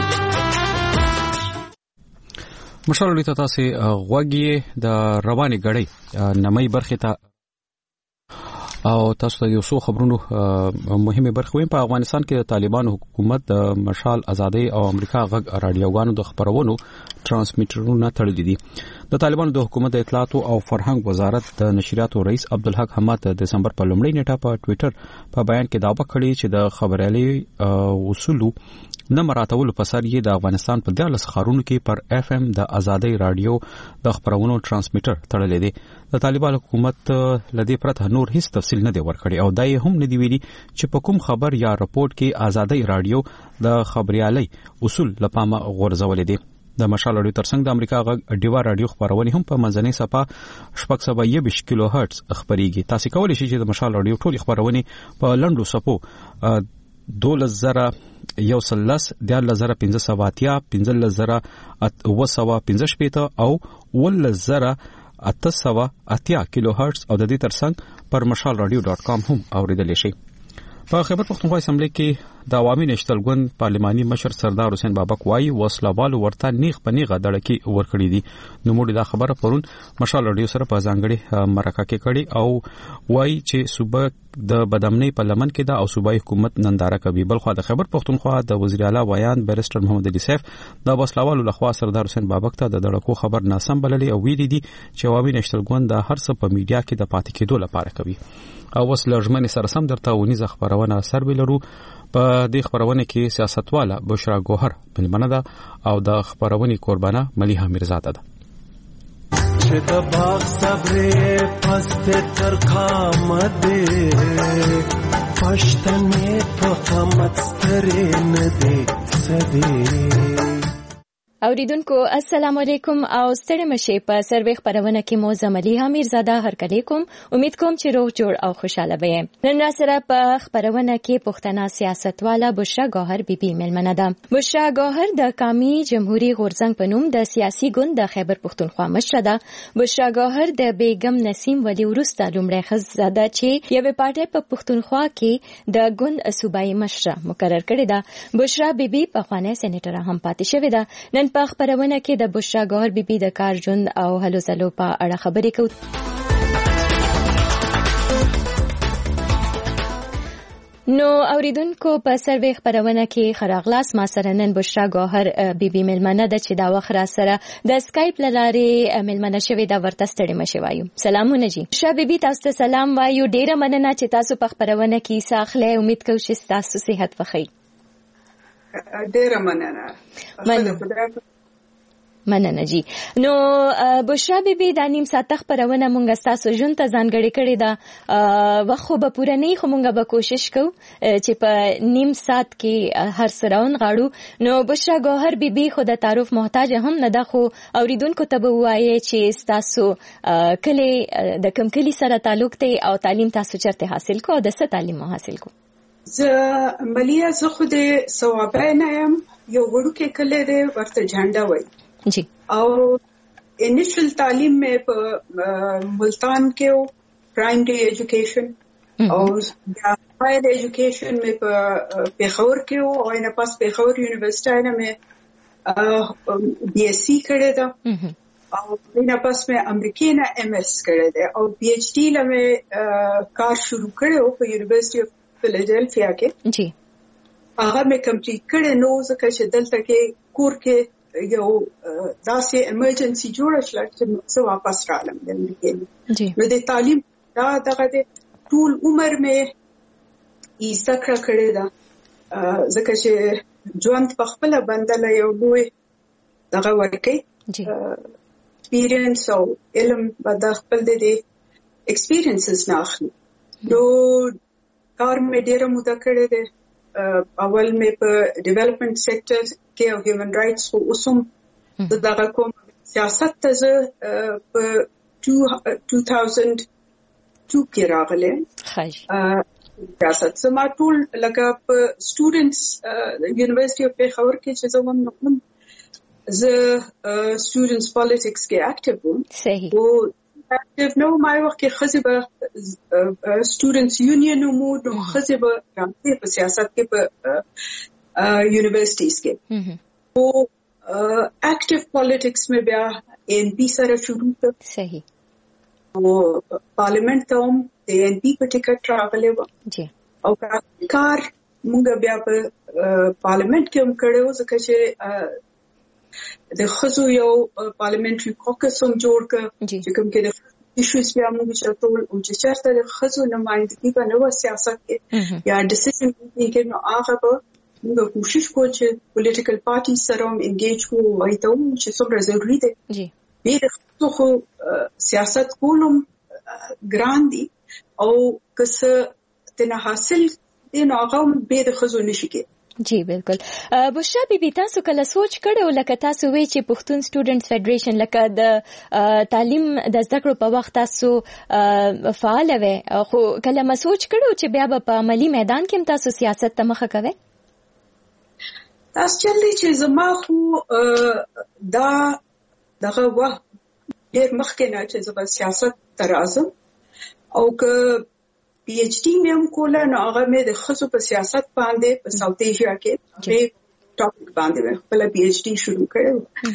مشال ریډیو ته تاسو غوږی د رواني غړې نمای برخه ته او تاسو ته یو څو خبرونو مهمه برخه ویم. په افغانستان کې د طالبانو حکومت د مشال ازادي او امریکا غږ رادیوګانو د خبرونو ترانسمیټرونه تړلي دي. د طالبانو د حکومت د اطلاعات او فرهنګ وزارت د نشریاتو رئیس عبدالحق حماد د دسمبر په لومړۍ نیټه په ټوئیټر په بیان کې دعوه کړې چې د خبريالي اصولو نه مراتبو په سر یې د افغانستان په 14 ښارونو کې پر اف ام د ازادي رادیو د خبرونو ترانسمیټر تړلې دي. د طالبانو حکومت لدی پرته نور هیڅ تفصیل نه دی ورکړی او دای هم نه دی ویلي چې په کوم خبر یا رپورت کې ازادي رادیو د خبريالي اصول لپاره غورځولې دي. د مشال رادیو ترڅنګ د امریکا غږ ډیوا رادیو خبرونه هم په منځنۍ صفه 620 کیلو هرتز خبريږي. تاسو کولی شئ چې د مشال رادیو ټول خبرونه په لندو صفو 2000 یو سلس 10570 15015 او 10880 کیلو هرتز او د دې ترڅنګ پر mashalradio.com هم اوریدل شي. په خیبر پختونخوا اسمبلی کې د عوامي نشتل ګوند پارلماني مشر سردار حسین بابک وایي وسلوالو ورته نیغ په نیغه دړکی ورکړي دي. نو موږ دا خبره پرون مشال رادیو سره په ځانګړي مرکه کې کړي او وایي چې صوبه د بدامنۍ په لمن کې دا او صوبایي حکومت ننداره کوي. بلخو د خیبر پختونخوا د وزیر اعلی ویان بیرستر محمد علي سیف د وسلوالو لخوا سردار حسین بابک ته د دړکو خبر ناسم بللي او ویلي دي چې عوامي نشتل ګوند د هر څه په میډیا کې د پاتې کېدو لپاره کوي. او وس لړمنې سره سم درته ونیزه خبرونه اثر ولرو. په دې خبرونه کې سیاستواله بشرا ګوهر ملمنه ده او د خبرونې قربانه ملیحه میرزاده ده. چې د باغ صبرې پسته ترخه مده پښتنې په قامت سترې نه دي سدي. اوریدونکو السلام علیکم او ستړي مشه په سروي خبرونه کې مو زملیحه میرزاده هرکلی کوم. امید کوم چې روغ جوړ او خوشاله وئ. نن را سره په خبرونه کې پښتنه سیاستواله بشرا ګوهر بیبي ملمنه ده. بشرا ګوهر د قومي جمهوریت غورځنګ په نوم د سیاسي ګوند د خیبر پښتونخوا مشره ده. بشرا ګوهر د بیگم نسیم ولی ورسته لومړی ښځه ده چې یوه پارټي په پښتونخوا کې د ګوند صوبایي مشره مقرر کړې ده. بشرا بیبي په خوانه سېنیټر هم پاتې شوې ده. نن په خبرونه کې د بشرا ګوهر بیبي د کار ژوند او هلو ځلو په اړه خبرې کوو. نو اوریدونکو په سروي خبرونه کې خراغلاس ما سره نن بشرا ګوهر بیبي ملمنه ده چې دا وخت را سره د سکایپ لارې ملمنه شوې دا ورته ستړي مشه وایو. سلامونه جی بشرا بیبي تاسو ته سلام وایو. ډیره مننه چې تاسو په خبرونه کې ساخله. امید کوم چې تاسو صحت وخی. ډیره مننه. مننه جی. نو بشرا بیبي د نیم ساعت خبرونه مونږ تاسو جون ته ځانګړي کړی دا وخت به پوره نه خو مونږ به کوشش کوو چې په نیم ساعت کې هر سراون غاړو. نو بشرا ګوهر بیبي خو د تعارف محتاج هم نه ده خو اوریدونکو ته به وایي چې تاسو کلی د کوم کلی سره تعلق ته او تعلیم تاسو چرته حاصل کو او د څه تعلیم حاصل کو؟ زه ملیا زه خو د ثوابه نه يم. یو وړوکی کلی دی ورته جھانډا وایي جی. او انیشل تعلیم میں ملتان کے پرائمری ایجوکیشن اور ہائر ایجوکیشن میں پیښور کے اور ان پاس پیښور یونیورسٹی میں بی ایس سی کرے دا اور ان پاس میں امریکی نا ایم ایس کرے دے اور پی ایچ ڈی میں کار شروع کرے ہو په یونیورسٹی اف فیلاډلفیا کې جی. هغه میں کمپلیٹ کرے نو ځکه چې دلته کې کور کې یو داسې ایمرجنسي جوړه شله چې زه واپس رالم د امریکې. نو د تعلیم دا دغه د ټول عمر مې زده کړه کړې ده ځکه چې ژوند په خپله بندله یو لوی دغه ورکوي ایکسپیرینس او علم به د خپل د ایکسپیرینسز نه اخلي. نو کار مې ډېره موده کړې ده اول مې په ډیولپمنٹ سېکټر کې او هیومن رائټس خو اوسم دغه کوم سیاست ته په 2002 کې راغله. سیاست زما ټول لکه په سټوډنټس یونیورسيټي اف پیښور کې چې زموږ نوم زه سټوډنټس پالیټکس کې اکټیو وم. صحیح. او اکټیو نو ما وخت کې خزه به سټوډنټس یونین مو نو خزه به راځي په سیاست کې په یونیورسيټیز کې. او اکټیو پالیټکس مې بیا ان پی سره شروع کړ. صحیح. او پارلیمنت ته هم د ان پی په ټیکټ راغلی و. جی. او کار موږ بیا په پارلیمنت کې هم کړو ځکه چې د خزو یو پارلیمنټري کوکس هم جوړ کړ چې کوم کې د ایشوز بیا موږ چتول او چې چرته د خزو نمائندګي په نوو سیاست کې یا ډیسیژن میکینګ نو هغه به موږ کوشش کوو چې پولیټیکل پارټي سره هم انګیج کوو او ته هم چې څومره ضروری دی. جی. ډېر خو سیاست کولم ګران دي او کسه تنه حاصل دین هغه به د خزو نشي کې. جی بالکل. بشرا بیبي تاسو کله سوچ کړو لکه تاسو وی چې پښتون سټوډنټس فدریشن لکه د تعلیم د زده کړو په وخت تاسو فعال وې خو کله ما سوچ کړو چې بیا په عملی میدان کې تاسو سیاست ته مخه کوئ؟ تاسو چې زما خو دغه وخت ډېر مخکې نه چې زما سیاست ته راځم او که پی ایچ ډی مې هم کوله نو هغه مې د خزو په سیاست باندې په ساوث ایشیا کې په ټاپک باندې خپل پی ایچ ډی شروع کړو.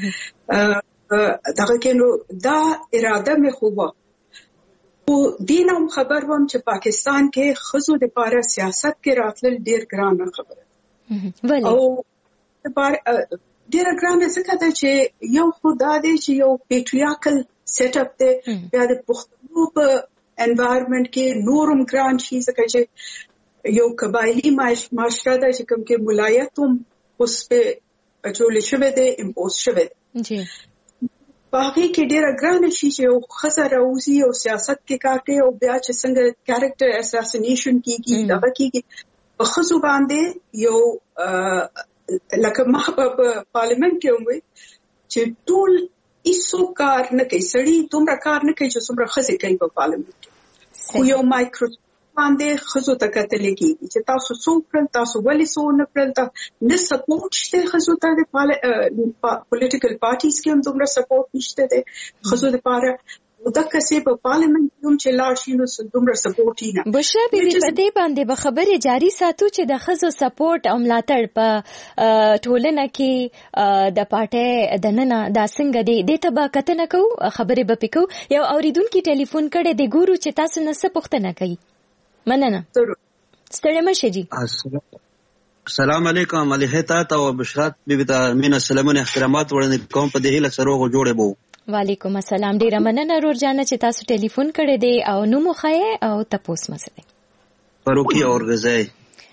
دغه کې نو دا اراده مې خو و او دینم خبر وم چې پاکستان کې خزو د لپاره سیاست کې راتلل ډېر ګران خبره. او ډېر ګران څه ده چې یو خدا دې چې یو پیټریارکل سیټ اپ ته بیا د پښتنو په انوایرنمنت کې نورم ګران شي ځکه چې یو قبایلی معاشره ده چې کوم کې ملایت هم اوس په اچول شوه ده امپوز شوه ده. جی. باقي کې ډېر ګران شي چې یو خزر راوځي او سیاست کې کار کوي او بیا چې څنګه کیریکټر اساسینیشن کیږي دا کیږي په خزو باندې یو لکه ما په پارلیمنت کې ومه چې ټول ایسو کار نه کوي سړی دومره کار نه کوي چې څومره خزه کوي په پارلیمنت کې. خو یو مایکرو باندې خزو ته کتل کېږي چې تاسو څو کړل تاسو ولې څو نه کړل نه سپورټ شته خزو ته د پولیټیکل پارټیز کې هم دومره سپورټ نشته ده خزو لپاره دا کسي په پارلیمنت کې هم چې لاړ شي نو دومره سپورټ نه. بشرا بیبي په دې باندې به خبره جاری ساتو چې د خزو سپورټ او ملاتړ په ټولنه کې د پارټي د نن د څنګه د تبا کتنه کو خبره به پکو یو اوریدونکو ټلیفون کړي د ګورو چې تاسو نه څه پوښتنه کوي. مننه. ستړي مشه جی. السلام علیکم علیه تا او بشرا بیبي ته مين سلامونه احترامات وړاندې کوم په دې هله سروغ جوړه بو. وعلیکم السلام. ډیره مننه رور جانه چې تاسو ټلیفون کړی دی او نو مخه او تاسو مسله فاروقی اورغزی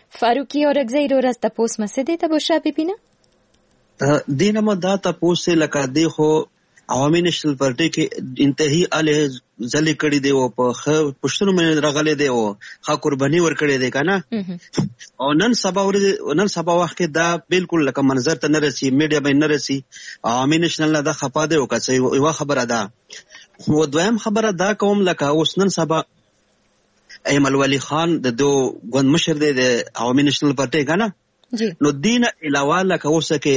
رور تاسو مسله ته بشرا بیبي نه دینه مدا تاسو لکه دی خو عوامي نېشنل پارټي کې انتهایی اله ځلې کړې دی او په پښتون باندې راغلي دی او خا قرباني ور کړې دی کنه او نن سبا وخت کې دا بالکل لکه منظر ته نه رسي میډیا باندې نه رسي عوامي نېشنل دا خپا دی او کڅ یو خبره ده او دویم خبره دا کوم لکه اوس نن سبا ایمل ولی خان د دو غون مشر دی د عوامي نېشنل پارټي کنه نو دین علاوه لکه اوس کې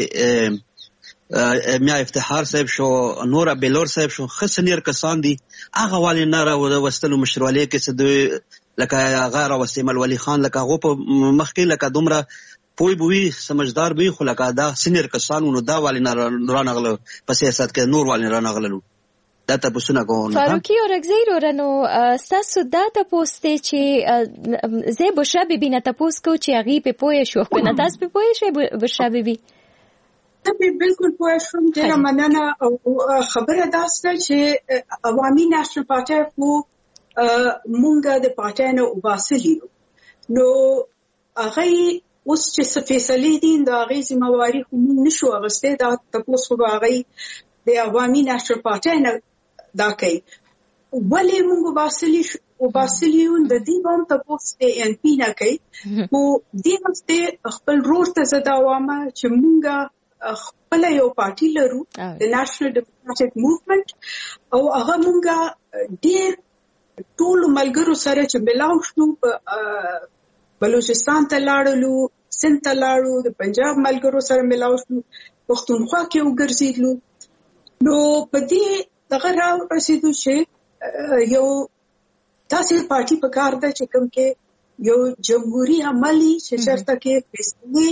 میا افتخار صاحب شو نورا بلور صاحب شو خسنیر کسان دي هغه والی نه را وستلو مشروعیت کې څه لکه غیر وسیمل ولی خان لکه غو په مخکې لکه دومره پوی بوي سمجھدار به خو لکه دا سینیر کسان نو دا والی نه رانغله په سیاست کې نور والی رانغله دا تاسو نه کوو. فاروقی اورغزی ورنو تاسو دا تاسو چې زه بشرا بیبي نه تاسو کو چې هغه په پوهه شو کنه تاسو په پوهه شوي بشرا بیبي بالکل پوه شوم. ډیره مننه او خبره داسته چې عوامي نېشنل پارټي خو مونږه د پارټي نه وباسلی نو هغه اوس چې فیصله دي دا هغه ذمہواری خو نشو اغسته دا تاسو هغه د عوامي نېشنل پارټي نه دا کوي ولې مونږ وباسلی وباسلیون د دې باندې تاسو ته ان پی نه کوي او دې وخت خپل رور ته زدا وامه چې مونږه خپل یو پارټي لرو د نېشنل ډیموکراټک موومېنټ او هغه مونږه ډېر ټول ملګرو سره چې ملاو شو بلوچستان ته لاړو سند ته لاړو د پنجاب ملګرو سره ملاو شو پښتونخوا کې وګرځیدلو نو په دې دغه رسیدو چې یو تاسو پارټي په کار ده چې کوم کې یو جمهوریت عملی چې چرته کې فیصله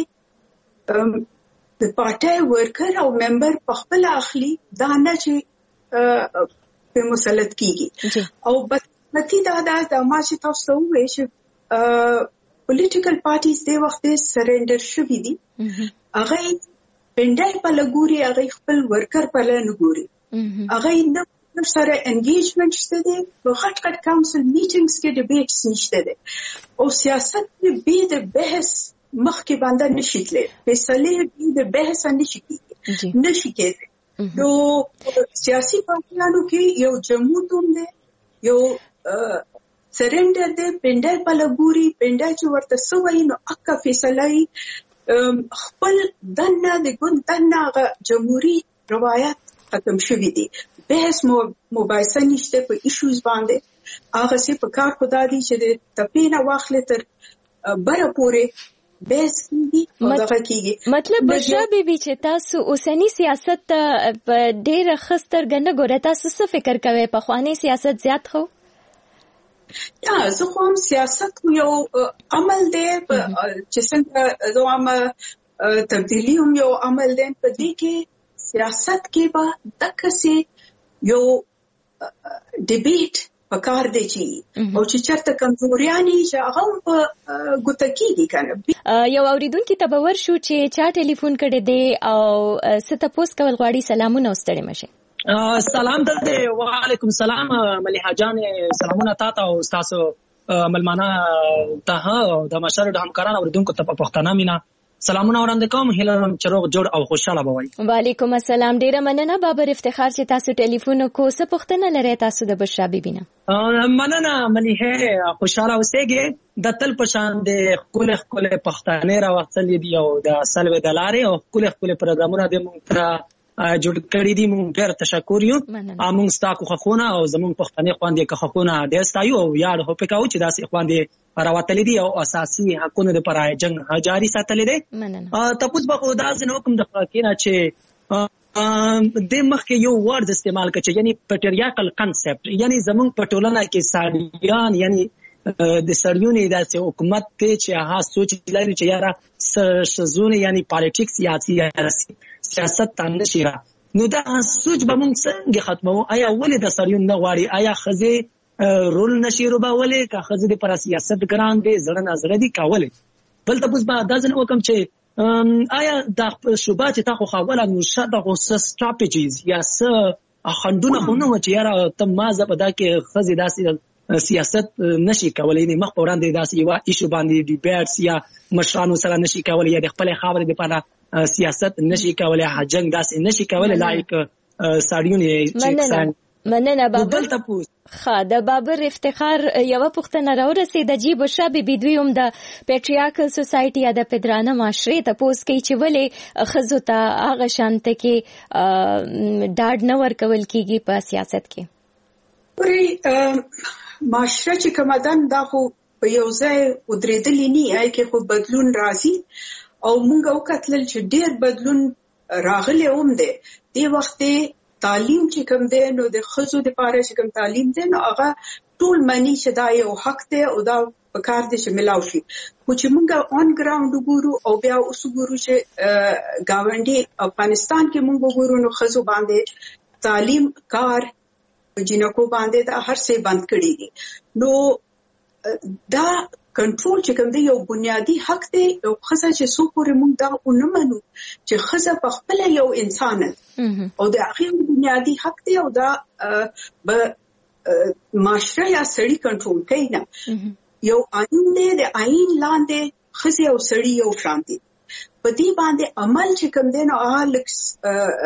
د پارټي ورکر او ممبر په خپل اخلي دا نه چې په مسلط کیږي او بدقسمتي دا ما چې تاسو وایي چې پولیټیکل پارټیز د وخت سرندر شوي دي هغه پندای په لګوري هغه خپل ورکر په لګوري هغه نه سره انګیجمنت شته دي په غټ کونسل میټینګز کې ډیبیټس نشته دي او سیاست به د بحث مخکې باندې نشیتله فیصله د بحث نشي کېږي نو سیاسي پارټیانو کې یو جمهور دوم دي یو سرندر دي پندای په لګوري پندای چې ورته سوي نو اکا فیصله خپل دنه د ګوند دنه جمهوری روایت ختم شوی دي بحث مباحثه نشته په ایشوز باندې هغه څه په کار خدا دي چې د تپینه واخلې تر بره پورې بحث کیږي مطلب بشرا بیبي چې تاسو اوسنی سیاست په ډېر خستر غنه ګوره تاسو څه فکر کوئ په خواني سیاست زیات خو یا زه کوم سیاست یو عمل دی چې څنګه دوام تبدیلی هم یو عمل دی په دې کې سیاست کې به دکسي یو ډیبیټ پکار دی چې او چې چرته کمزوریانی چې هغه په ګوتکیږي کنه یو اوریدونکو ته باور شو چې چا ټلیفون کړي دی او ست پوس کول غواړي سلامونه واستړي مشه سلام دلته وعلیکم سلام مليحه جان سلامونه تاسو او تاسو ملمانه ته د مشر د همکارانو اوریدونکو ته په پښتنه مینا سلامونه وړاندې کوم هیله چروغ جوړ او خوشاله بوي وعلیکم السلام ډیره مننه بابر افتخار چې تاسو ټلیفون کو څه پښتنه لري تاسو د بشرا بیبي نه مننه مليحه خوشاله اوسېږي د تل پشان د خپل پښتنه را وختل دي او د سلوي دلاري او خپل پروګرامونه د مونږ جوړ کړی دي مونږ ډېر تشکر یو مونږ ستاسو خونه او زموږ پښتني خواندې که خونه ډېر ستایو او یاد هو پکاو چې داسې خواندې راوتلې دي او اساسي حقوقو لپاره جنگ جاری ساتلې دي تاسو به خدا ځنه حکم د فقینا چې د مخکې یو ورډ استعمال کړي یعنی پټریاکل کانسپټ یعنی زموږ په ټولنه کې ساډیان یعنی د سړیونی د حکومت ته چې هغه سوچ لري چې یاره شزونه یعنی پالیټیکس سیاست تاند شيرا نو دا سوچ به موږ څنګه ختمو آیا ولې د سړیون نه غواړي آیا خزه رول نشي روبا ولې که خزه د پر سیاست ګران دي زړه نظر دي کاوله بل تاسو به دا ځنه وکم چې آیا د شوبات تاسو خواله نو شاده غوسه استراتیجیز یا څه خندونه خونه چې یاره تم ما زبدا کې خزه داسې سیاست نشي کولای نه مخ په وړاندې داسې یو ایشو باندې ډیبیټس یا مشرانو سره نشي کولای یا د خپل خبرې لپاره سیاست نشي کولای حجنګ داسې نشي کولای لایک ساړیونه چې مننه بابر د بابر افتخار یو پښتنه راورسید چې بشرا بیبي دوی هم د پیټریارکل سوسایټي یا د پدرانه معاشره ته پوس کوي چې ولې خزو ته هغه شانته کې ډاډ نه ورکول کیږي په سیاست کې پرې معاشره چې کومدان دا خو په یو ځای ودرېدلې نه ای کې خو بدلون راځي او موږ وکتل چې ډېر بدلون راغلی هم دی د وخت تعلیم چې کوم دی نو د خزو د پاره چې کوم تعلیم دی نو هغه ټول معنی چې دا یو حق دی او دا په کار دي چې ملاو شي خو چې موږ اون ګراوند ګورو او بیا اوس ګورو چې گاونډي افغانستان کې موږ ګورو نو خزو باندې تعلیم کار جنکو باندې دا هر څه بند کړی دي نو دا کنټرول چې کوم دی یو بنیادی حق دی او خزه چې څو پورې موږ دا ونمنو چې خزه په خپل یو انسان او د هغه بنیادی حق دی او دا به معاشره یا سړی کنټرول کوي نه یو آئین دی د آئین لاندې خزه او سړی یو شان دي په دې باندې عمل چې کوم دی نو هغه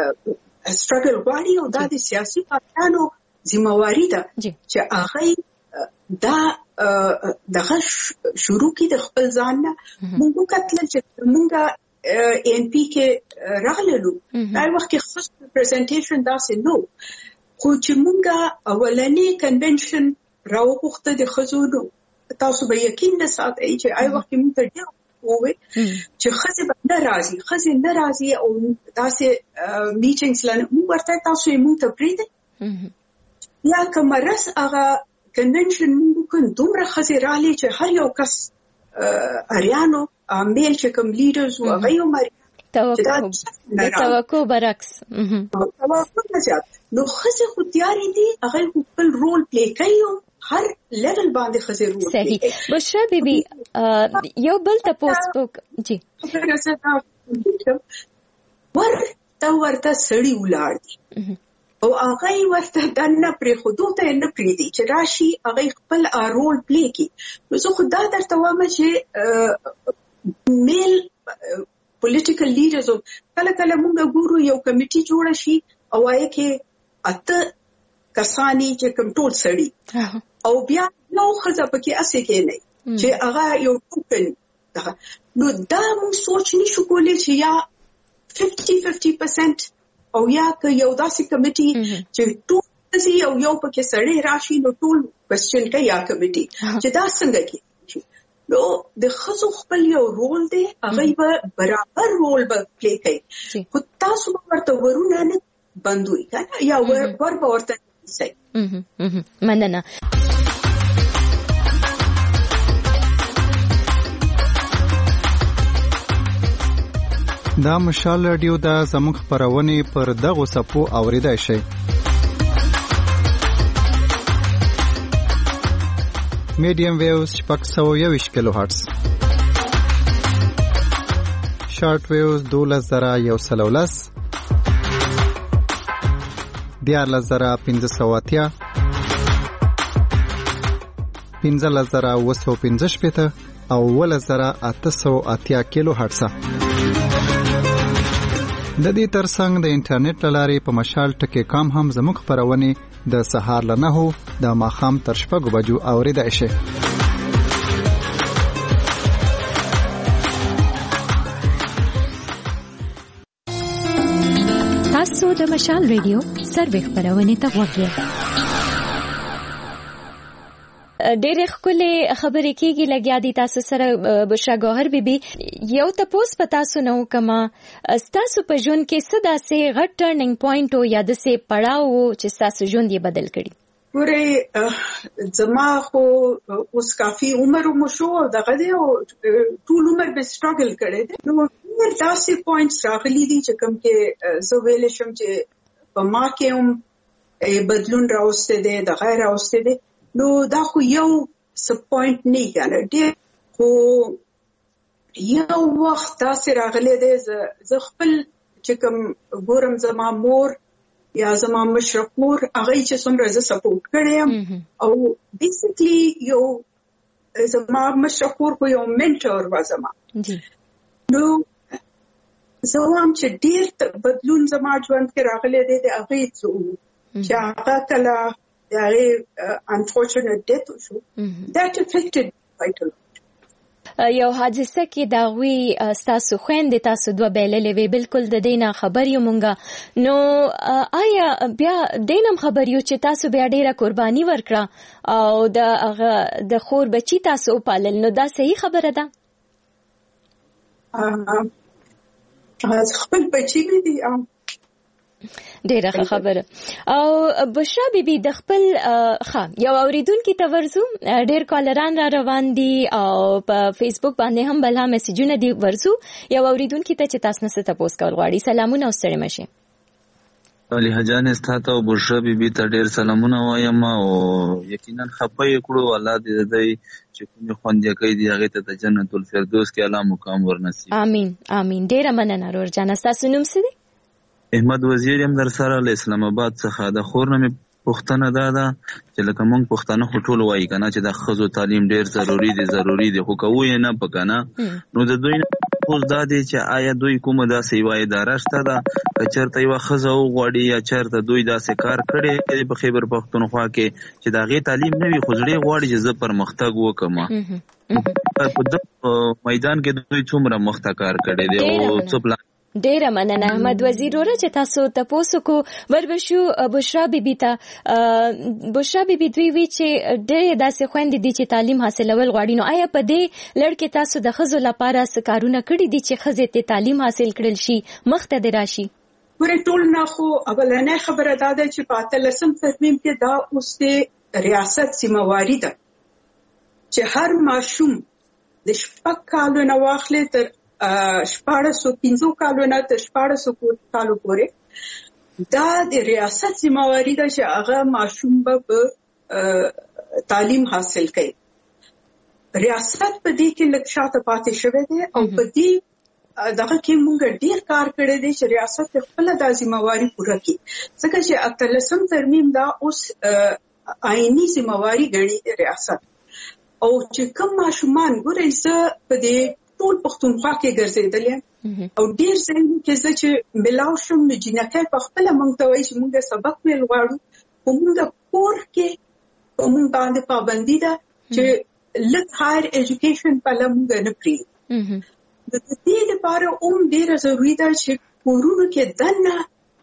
سټرګل غواړي او دا د سیاسي پارټیانو ذمہواری ده چې هغه دا دغه شروع کی د خپل ځان نه موږ کتل چې موږ ان پی کې راغلو دا وخت کې خصوص پریزنټیشن دا سه نو خو چې موږ اولنی کنونشن راوغخته د خزونو تاسو به یقین نه ساتئ چې آی وخت موږ ته ډیر وې چې خزه به ناراضي او تاسو میټینګز لنه موږ ورته تاسو یې موږ ته پریږدئ یا کومرس هغه کنونشن موږ کوم دومره خزه رالی چې هر یو کس اریانو میل چې کوم لیډرز او هغه یو مری توقع برعکس توقع نشات نو خزه خو تیاری دي هغه خپل رول پلی کوي هر لیول باندې خزه رول صحیح بشرا بیبي یو بل تاسو جی ورته سړی ولاړ دي او هغه ورته دنه پرې خودو ته نه پریدي چې راشي هغه خپل رول پلی کوي نو زه خو دا درته وایم چې میل پولیټیکل لیډرز کله کله موږ ګورو یو کمیټي جوړ شي او وايي کې اته کسانی چې کوم ټول سړي او بیا نو خزه پکې اسې کې نه چې هغه یو ټوکن نو دا موږ سوچ نشو کولای چې یا 50% او یا که یو داسې کمیټي چې ټول یو پکې سړی راشي نو ټول کوېسچن کوي یا کمیټي چې دا څنګه کې نو د خزو خپل یو رول دی هغه به برابر رول به پلی کوي خو تاسو ورته ورونه نه بندوي کنه یا ورته سي مننه دا مشال رادیو دا زموږ خبرونه پر دغه صفو اوریدای شي میډیم ویوز 621 کیلو هرتز شارټ ویوز 12113 14580 15515 او 11880 کیلو هرتز د دې ترڅنګ د انټرنیټ لارې په مشال ټکی کام هم زموږ خبرونه د سهار له 9 د ماخام تر 6 بجو اوریدای شي تاسو د مشال ریډیو سروې خبرونه ته وګورئ ډېر ښکلې خبرې کېږي لګیا دي تاسو سره بشرا ګوهر بیبي یو تاسو په تاسو نو کما تاسو په ژوند کې څه داسې غټ ټرننګ پوینټ او یا داسې پړاو چې تاسو ژوند یې بدل کړی ګوره زما خو اوس کافي عمر مو شو دغه دی او ټول عمر به سټرګل کړی نو داسې پوینټس راغلي دي چې کوم کې زه ویل شم چې په ما کې هم بدلون راوسته دی د غیر راوسته دی نو دا خو یو سپوینټ نه کنه ډېر خو یو وخت تاسو راغلي دی زه خپل چې کوم ګورم زما مور یا زما مشرق مور هغه چې څومره زه سپورټ کړم او بیسیکلی یو زما مشرق مور کو یو منټور و زما نو زه هم چې ډېر بدلون زما ژوند کې راغلي دی د هغه څو چې هغه کله unfortunate death شو that affected quite a lot یو حادثه کې دا وی تاسو خويندې تاسو دوه بیللې وی بالکل د دینه خبر یو مونږه نو آیا بیا دینم خبر یو چې تاسو بیا ډیره قرباني ورکړه او د خور بچی تاسو پالل نو دا صحیح خبره ده خپل بچی دی ډیره خبره او بشرا بیبي د خپل یو اوریدونکو ته ورزو ډیر کالران را روان دي او په فیسبوک باندې هم بل میسجونه دي ورزو یو اوریدونکو ته چې تاسو نه څه تاسو کول غواړي سلامونه او ستړي مشه علي حجان استاته او بشرا بیبي ته ډیر سلامونه وایم او یقینا خپه کړو الله دې چې کوم خوندې کوي دی هغه ته د جنت الفردوس کې اعلی مقام ورنصیب امين امين ډیره مننه رور جان تاسو نوم څه دی احمد وزیر هم در سره له اسلام آباد څخه د خور نه پښتنه ده چې لکه مونږ پښتانه خو ټول وایي کنه چې د خزو تعلیم ډیر ضروری دی خو کوی نه پکنه نو د دوی تاسو دا دي چې آیا دوی کومه داسې یو اداره شته ده چې چرته یو خزه وغوړي یا چرته دوی داسې کار کړي په خیبر پښتونخوا کې چې دا غي تعلیم نه وي خو زړه غوړي چې زه پرمختګ وکم په دغه میدان کې دوی څومره مخته کار کړي دي او څه پلان. ډیره مننه احمد وزیر وره چې تاسو تاسو کو وربشو بشرا بیبي ته بشرا بیبي دوی وی چې ډېر داسې خويندې دي چې تعلیم حاصلول غواړي نو آیا په دې لړ کې تاسو د خزو لپاره څه کارونه کړی دي چې خزې ته تعلیم حاصل کړل شي مخته د راشي؟ ورې ټول نه خو اولنې خبره دا ده چې په 13 ترمیم کې دا اوس د ریاست ذمہواری ده چې هر ماشوم د شپږ کالو نه واخلې تر 1450 کالو نه تر 1400 کالو پورې دا د ریاست ذمہواری ده چې هغه ماشوم به تعلیم حاصل کړي. ریاست په دې کې لږ شاته پاتې شوی دی او په دې دغه کې موږ ډیر کار کړی دی چې ریاست خپل د ذمہواری پوره کړي ځکه چې 13 ترمیم دا اوس آئینی ذمہواری ګڼي ریاست او چې کوم ماشومان ګورې زه په دې ټول پښتونخوا کې ګرځېدل او ډیر څنګه چې زه چې ملاو شم نو جنکه په خپل مونږ ته وایي چې مونږ سبق ویل غواړو او مونږ کور کې مونږ باندې پابندي ده چې لږ هایر ایجوکیشن په لمونږ نه پری د دې لپاره ډیر ضروري ده چې کورونو کې دنه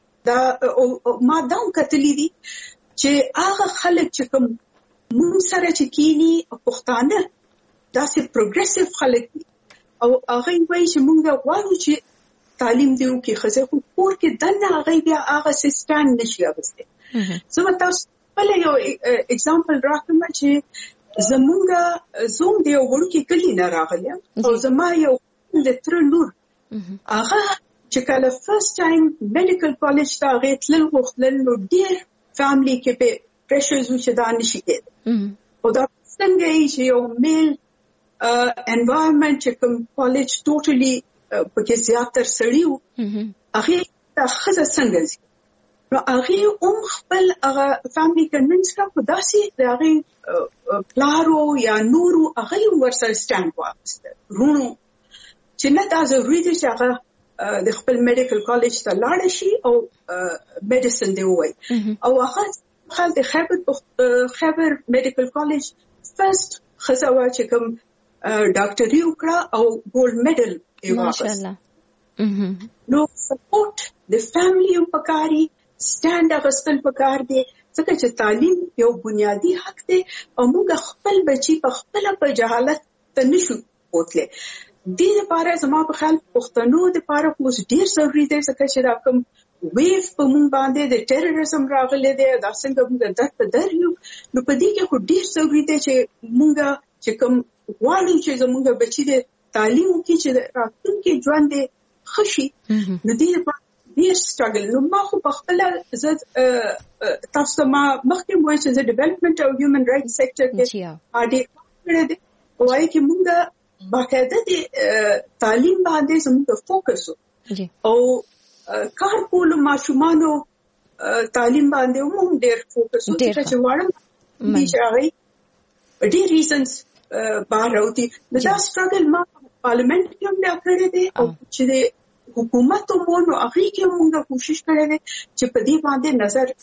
دا ما دا کتلې دي چې هغه خلک چې کوم مونږ سره چې کینی پښتانه داسې پروګریسیو خلک او هغه وایي چې موږ غواړو چې تعلیم دیو کې خزه خو کور کې دنه هغه بیا هغه سیستم نشي اوسته. زه تاسو بل یو اگزامپل راکوم چې زمونږ زوم دی ورکه کلی نه راغلی او زما یو د تر لور هغه چې کله فرست ټایم میډیکل کالج ته غیتل وختل نو ډیر فیملی کې په پریشرز چې دا نشي کېد او دا څنګه چې یو میل environment چې کوم کالج ټوټلی پکې زیاتر سړیو هغه د خزه څنګه نو هغه خپل هغه فیملی کنوینس کا په داسې هغه پلارو یا نورو هغه ورسره سټاند واغسته رونو چې نه دا ضروري دي چې هغه د خپل میډیکل کالج ته لاړ شي او میډیسن دی وای او هغه خل د خیبر میډیکل کالج فرست خزه وا چې کوم ډاکټري وکړه او ګولډ میډل یې واخیست نو سپورټ د فیملی په کاری سټاند اغستل پکار دی ځکه چې تعلیم یو بنیادی حق دی او موږ خپل بچي په خپل په جهالت ته نشو بوتله دې لپاره زما په خیال پښتنو د لپاره اوس ډیر ضروری دی ځکه چې راکم ویف په مونږ باندې د ټیرریزم راغلی دی دا څنګه موږ درته دریو نو په دې کې خو ډیر ضروری دی چې موږ چې کوم غواړو چې زموږ بچي د تعلیم کې چې راتلونکي ژوند خوشي د دې لپاره ډیر سټرګل نو ما خو په خپل تاسو ما مخکې وایي چې د ډیولپمنٹ او هیومن رائټس سېکټر کې اړې کړې دي وایي چې موږ باقاعده د تعلیم باندې زموږ فوکس او کار کول ماشومانو تعلیم باندې موږ ډیر فوکس وکړو چې واړم دي چې هغه ډیر ریزنز بار راوتی دا سټرګل ما پارلیمنت کې هم دا کړی دی او چې حکومت مو نو هغه کې موږ کوشش کړې ده چې په دې باندې نظر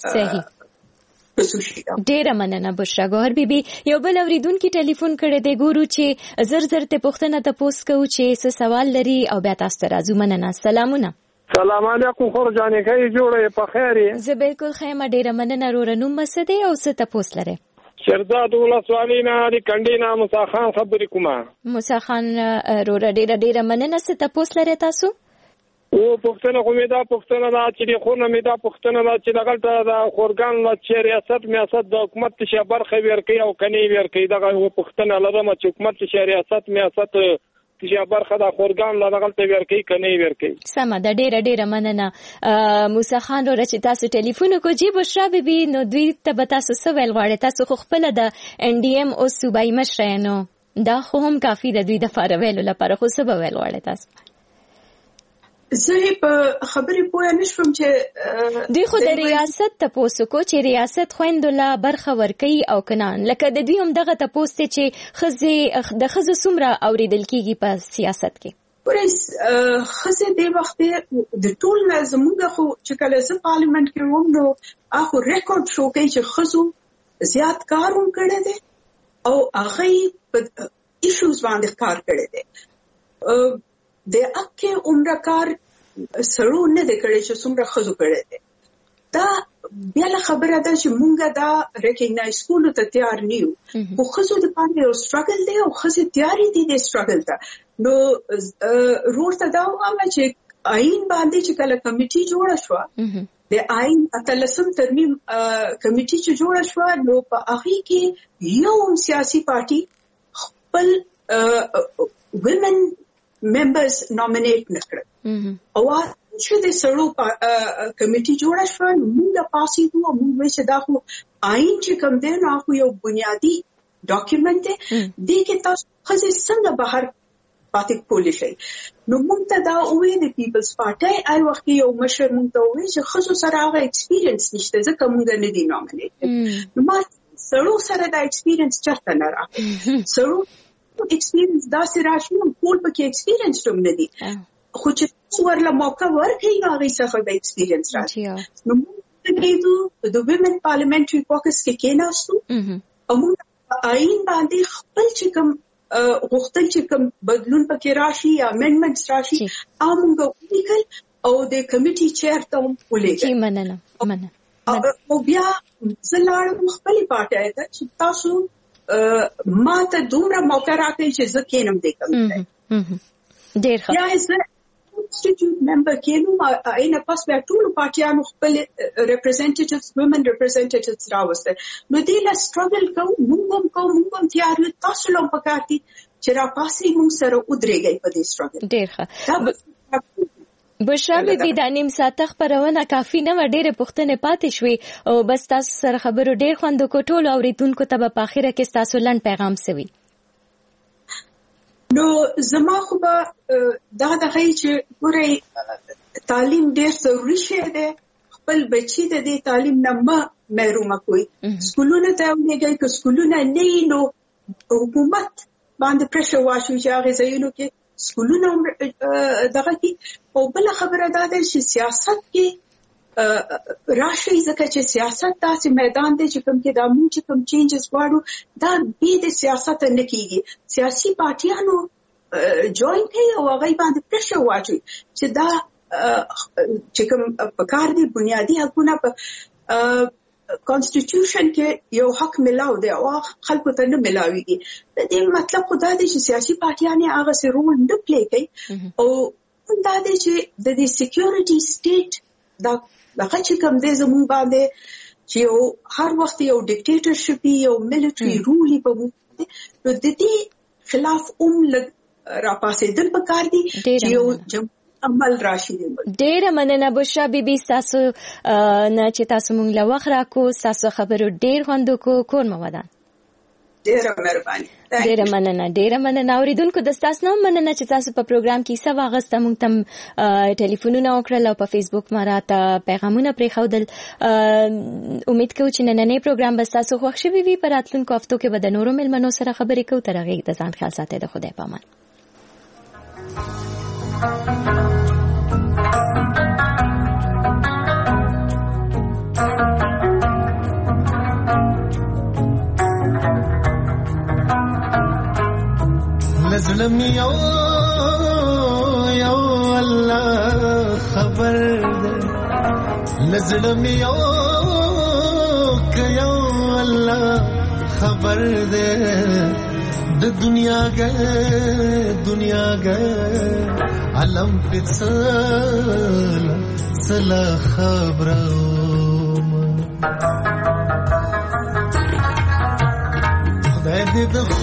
صحیح ډیره مننه بشرا ګوهر بیبي یو بل اوریدونکو ټلیفون کړی دی ګورو چې زر ته پوښتنه تاسو کو چې څه سوال لري او بیا تاسو ته راځو. مننه. سلامونه. سلام علیکم خور جانې کوي جوړه په خیر یې زه بالکل خیمه ډیره مننه رورنوم مسده او څه تاسو لري شرداد ولسوالینا د کندینا موسی خان خبرې کومه موسی خان رور ډیره مننه څه تاسو لري تاسو او پښتنه کومه دا پښتنه دا چې خو نه دا پښتنه دا چې دغلته دا خورګان لا چې ریاست د حکومت ته برخه ورکړي او کني ورکړي دا پښتنه لرم چې حکومت ته ریاست چې برخه د خورګان لا دغلته ورکړي کني ورکړي سم ده ډیره مننه موسی خان رو چې تاسو ټلیفون کو جی بشرا بیبي نو دوی ته تاسو څه ویل غواړئ تاسو خو خپل د ان ډي ام او صوبایي مشرانو دا خو هم کافي د دوی د فارویل لپاره خو څه ویل غواړئ تاسو زه په خبرې پوه نشم چې دوی خو د ریاست تاسو کو چې ریاست خويندله برخه ورکي او کنان لکه د دوی هم دغه تاسو چې خزه د خزه سمره اوریدل کیږي په سیاست کې ورس خزه د وخت د ټول زموږ خو چې کله زه پارلیمنت کې وم نو هغه ریکارډ شو کوي چې خزو زیات کاروم کړی دی او هغه په ایشوز باندې کار کړی دی د اکه عمر کار سړو نه د کړی چې څومره خزو کړی دی دا بیا خبره ده چې مونږه دا ریکګنایز کولو ته تیار نیو خو خزو د باندې یو سټرګل دی او خزه تیاری دي د سټرګل ته نو روړ ته دا وایم چې آئین باندې چې کله کمیټي جوړه شو د آئین اتلسم ترمیم کمیټي چې جوړه شو نو په هغه کې یو سیاسي پارټي خپل ویمن ممبرز نومینیټ نکړ او چې د سړو کمیټي جوړه شو موږ پاسې دوه موږ چې دا خو آئین چې کوم دی نو خو یو بنیادی ډاکومنت دی د کې تاسو خزه څنګه بهر پاتې کولی شي نو موږ ته دا وې د پیپلز پارټي آی وخت یو مشر موږ ته وې چې خزو سره هغه ایکسپیرینس نشته ځکه موږ نه دي نومینیټ نو ما سړو سره دا ایکسپیرینس چرته نه را سړو ایکسپیرینس دا سره راشي ټول پکې ایکسپیرینس هم نه دي خو چې ورله موقع ورکړي هغه څخه د ایکسپیرینس راځي نو موږ د ویمن پارلیمنټري کوکس کې کېناستو او موږ آئین باندې خپل چې کوم غوښتل چې کوم بدلون پکې راشي یا امندمنټس راشي موږ ولیکل او د کمیټي چیر ته ولیکل مننه او بیا زلاړم خپل پارټي ته چې تاسو ما ته دومره موقع راکړي چې زه کېنم دې کوم ډېر ښه یا زه constituent member کېنو اینه پاس بیا ټول پارټیانو خپل ریپرزنټیټیوز وومن ریپرزنټیټیوز راوسته نو دې لا سټرګل کوم تیار تاسو لوم پکارتي چې را پاسې موږ سره ودرېږي په دې سټرګل ډېر ښه بشرا بي د نیم ساعت خبرونه کافي نه ډېره پوښتنه پاتې شوې او بس تاسو سره خبرو ډېر خوند کوټول اوریدونکو ته په اخره کې تاسو لن پیغام سوي نو زما خو به دا دغه چې ګورې تعلیم ډېر ضروري شی دی خپل بچي د دې تعلیم نه محروم کوي سکولونه ته ولېږي که سکولونه نه نو حکومت باندې پرېشر واچوي چې هغه ځایونو کې سکولونه دغه کې او بل خبره دا ده چې سیاست کې راشي ځکه چې سیاست داسې میدان دی چې کوم کې د موږ چې کوم چینجز غواړو دا به د سیاست نه کیږي سیاسي پارټیانو جوائن کوي او هغه باندې پرېشر واچوي چې دا چې کوم پکار دي بنیادی حقونه په کانسټیټیوشن کې یو حق ملاو دی او خلکو ته نه ملاويږي د دې مطلب خدا دی چې سیاسي پارټیانې هغه سره رول نه پلی کوي او دا دی چې د دې سکیورټي سټیټ دا هغه چې کوم دی زموږ باندې چې هر وخت یو ډیکټیټرشپ یو ملټری رول په موږ نو د دې خلاف را پاسې دل پکار دي چې یو عمل راشي دی ډېر مننه بشرا بیبي تاسو نه چې تاسو مونږ له وخت راکو تاسو خبرو ډېر خوند کو کور مو ودان ډېر مهرباني ډېر مننه اوریدونکو د تاسو نوم مننه چې تاسو په پروګرام کې څه واغسته مونږ تم ټلیفونونه وکړل او په فیسبوک مراته پیغامونه پرې خودل امید کوم چې نننې پروګرام به تاسو خوښ شي وي په راتلونکو هفتو کې به د نورو ملمنو سره خبرې کوو تر هغه د ځان خیال ساتئ د خدای پامان لزلم یو الله خبر ده لزلم یو الله خبر ده د دنیا گئے علم پڅل سلا خبرم خدای دې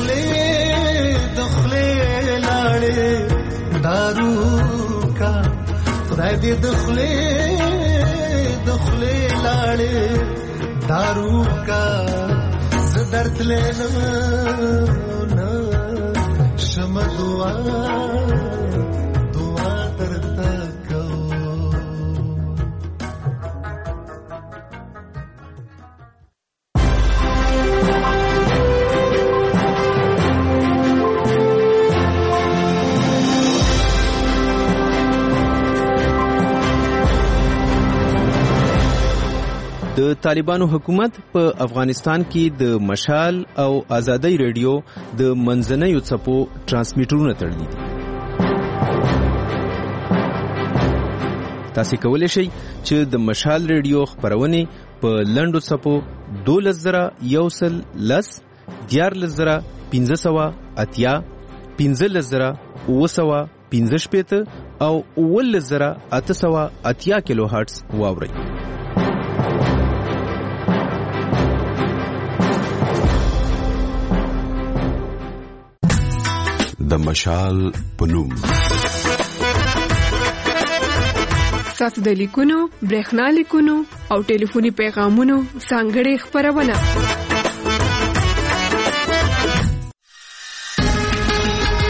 دخلې لاړې دارو کا خدای دې دخلې لاړې دارو کا زدرت لنم شم دعا درته د طالبانو حکومت په افغانستان کې د مشال او ازادي رادیو د منځنیو څپو ترانسمیټرونه تړلي دي. تاسو کولی شئ چې د مشال رادیو خبرونه په لنډو څپو 12,110 14,580 15,915 او 11,880 کیلو هرتز واورئ. د مشال پنوم تاسو د لیکونو، برېښنا لیکونو او ټلیفوني پیغامونو ځانګړې خبرونه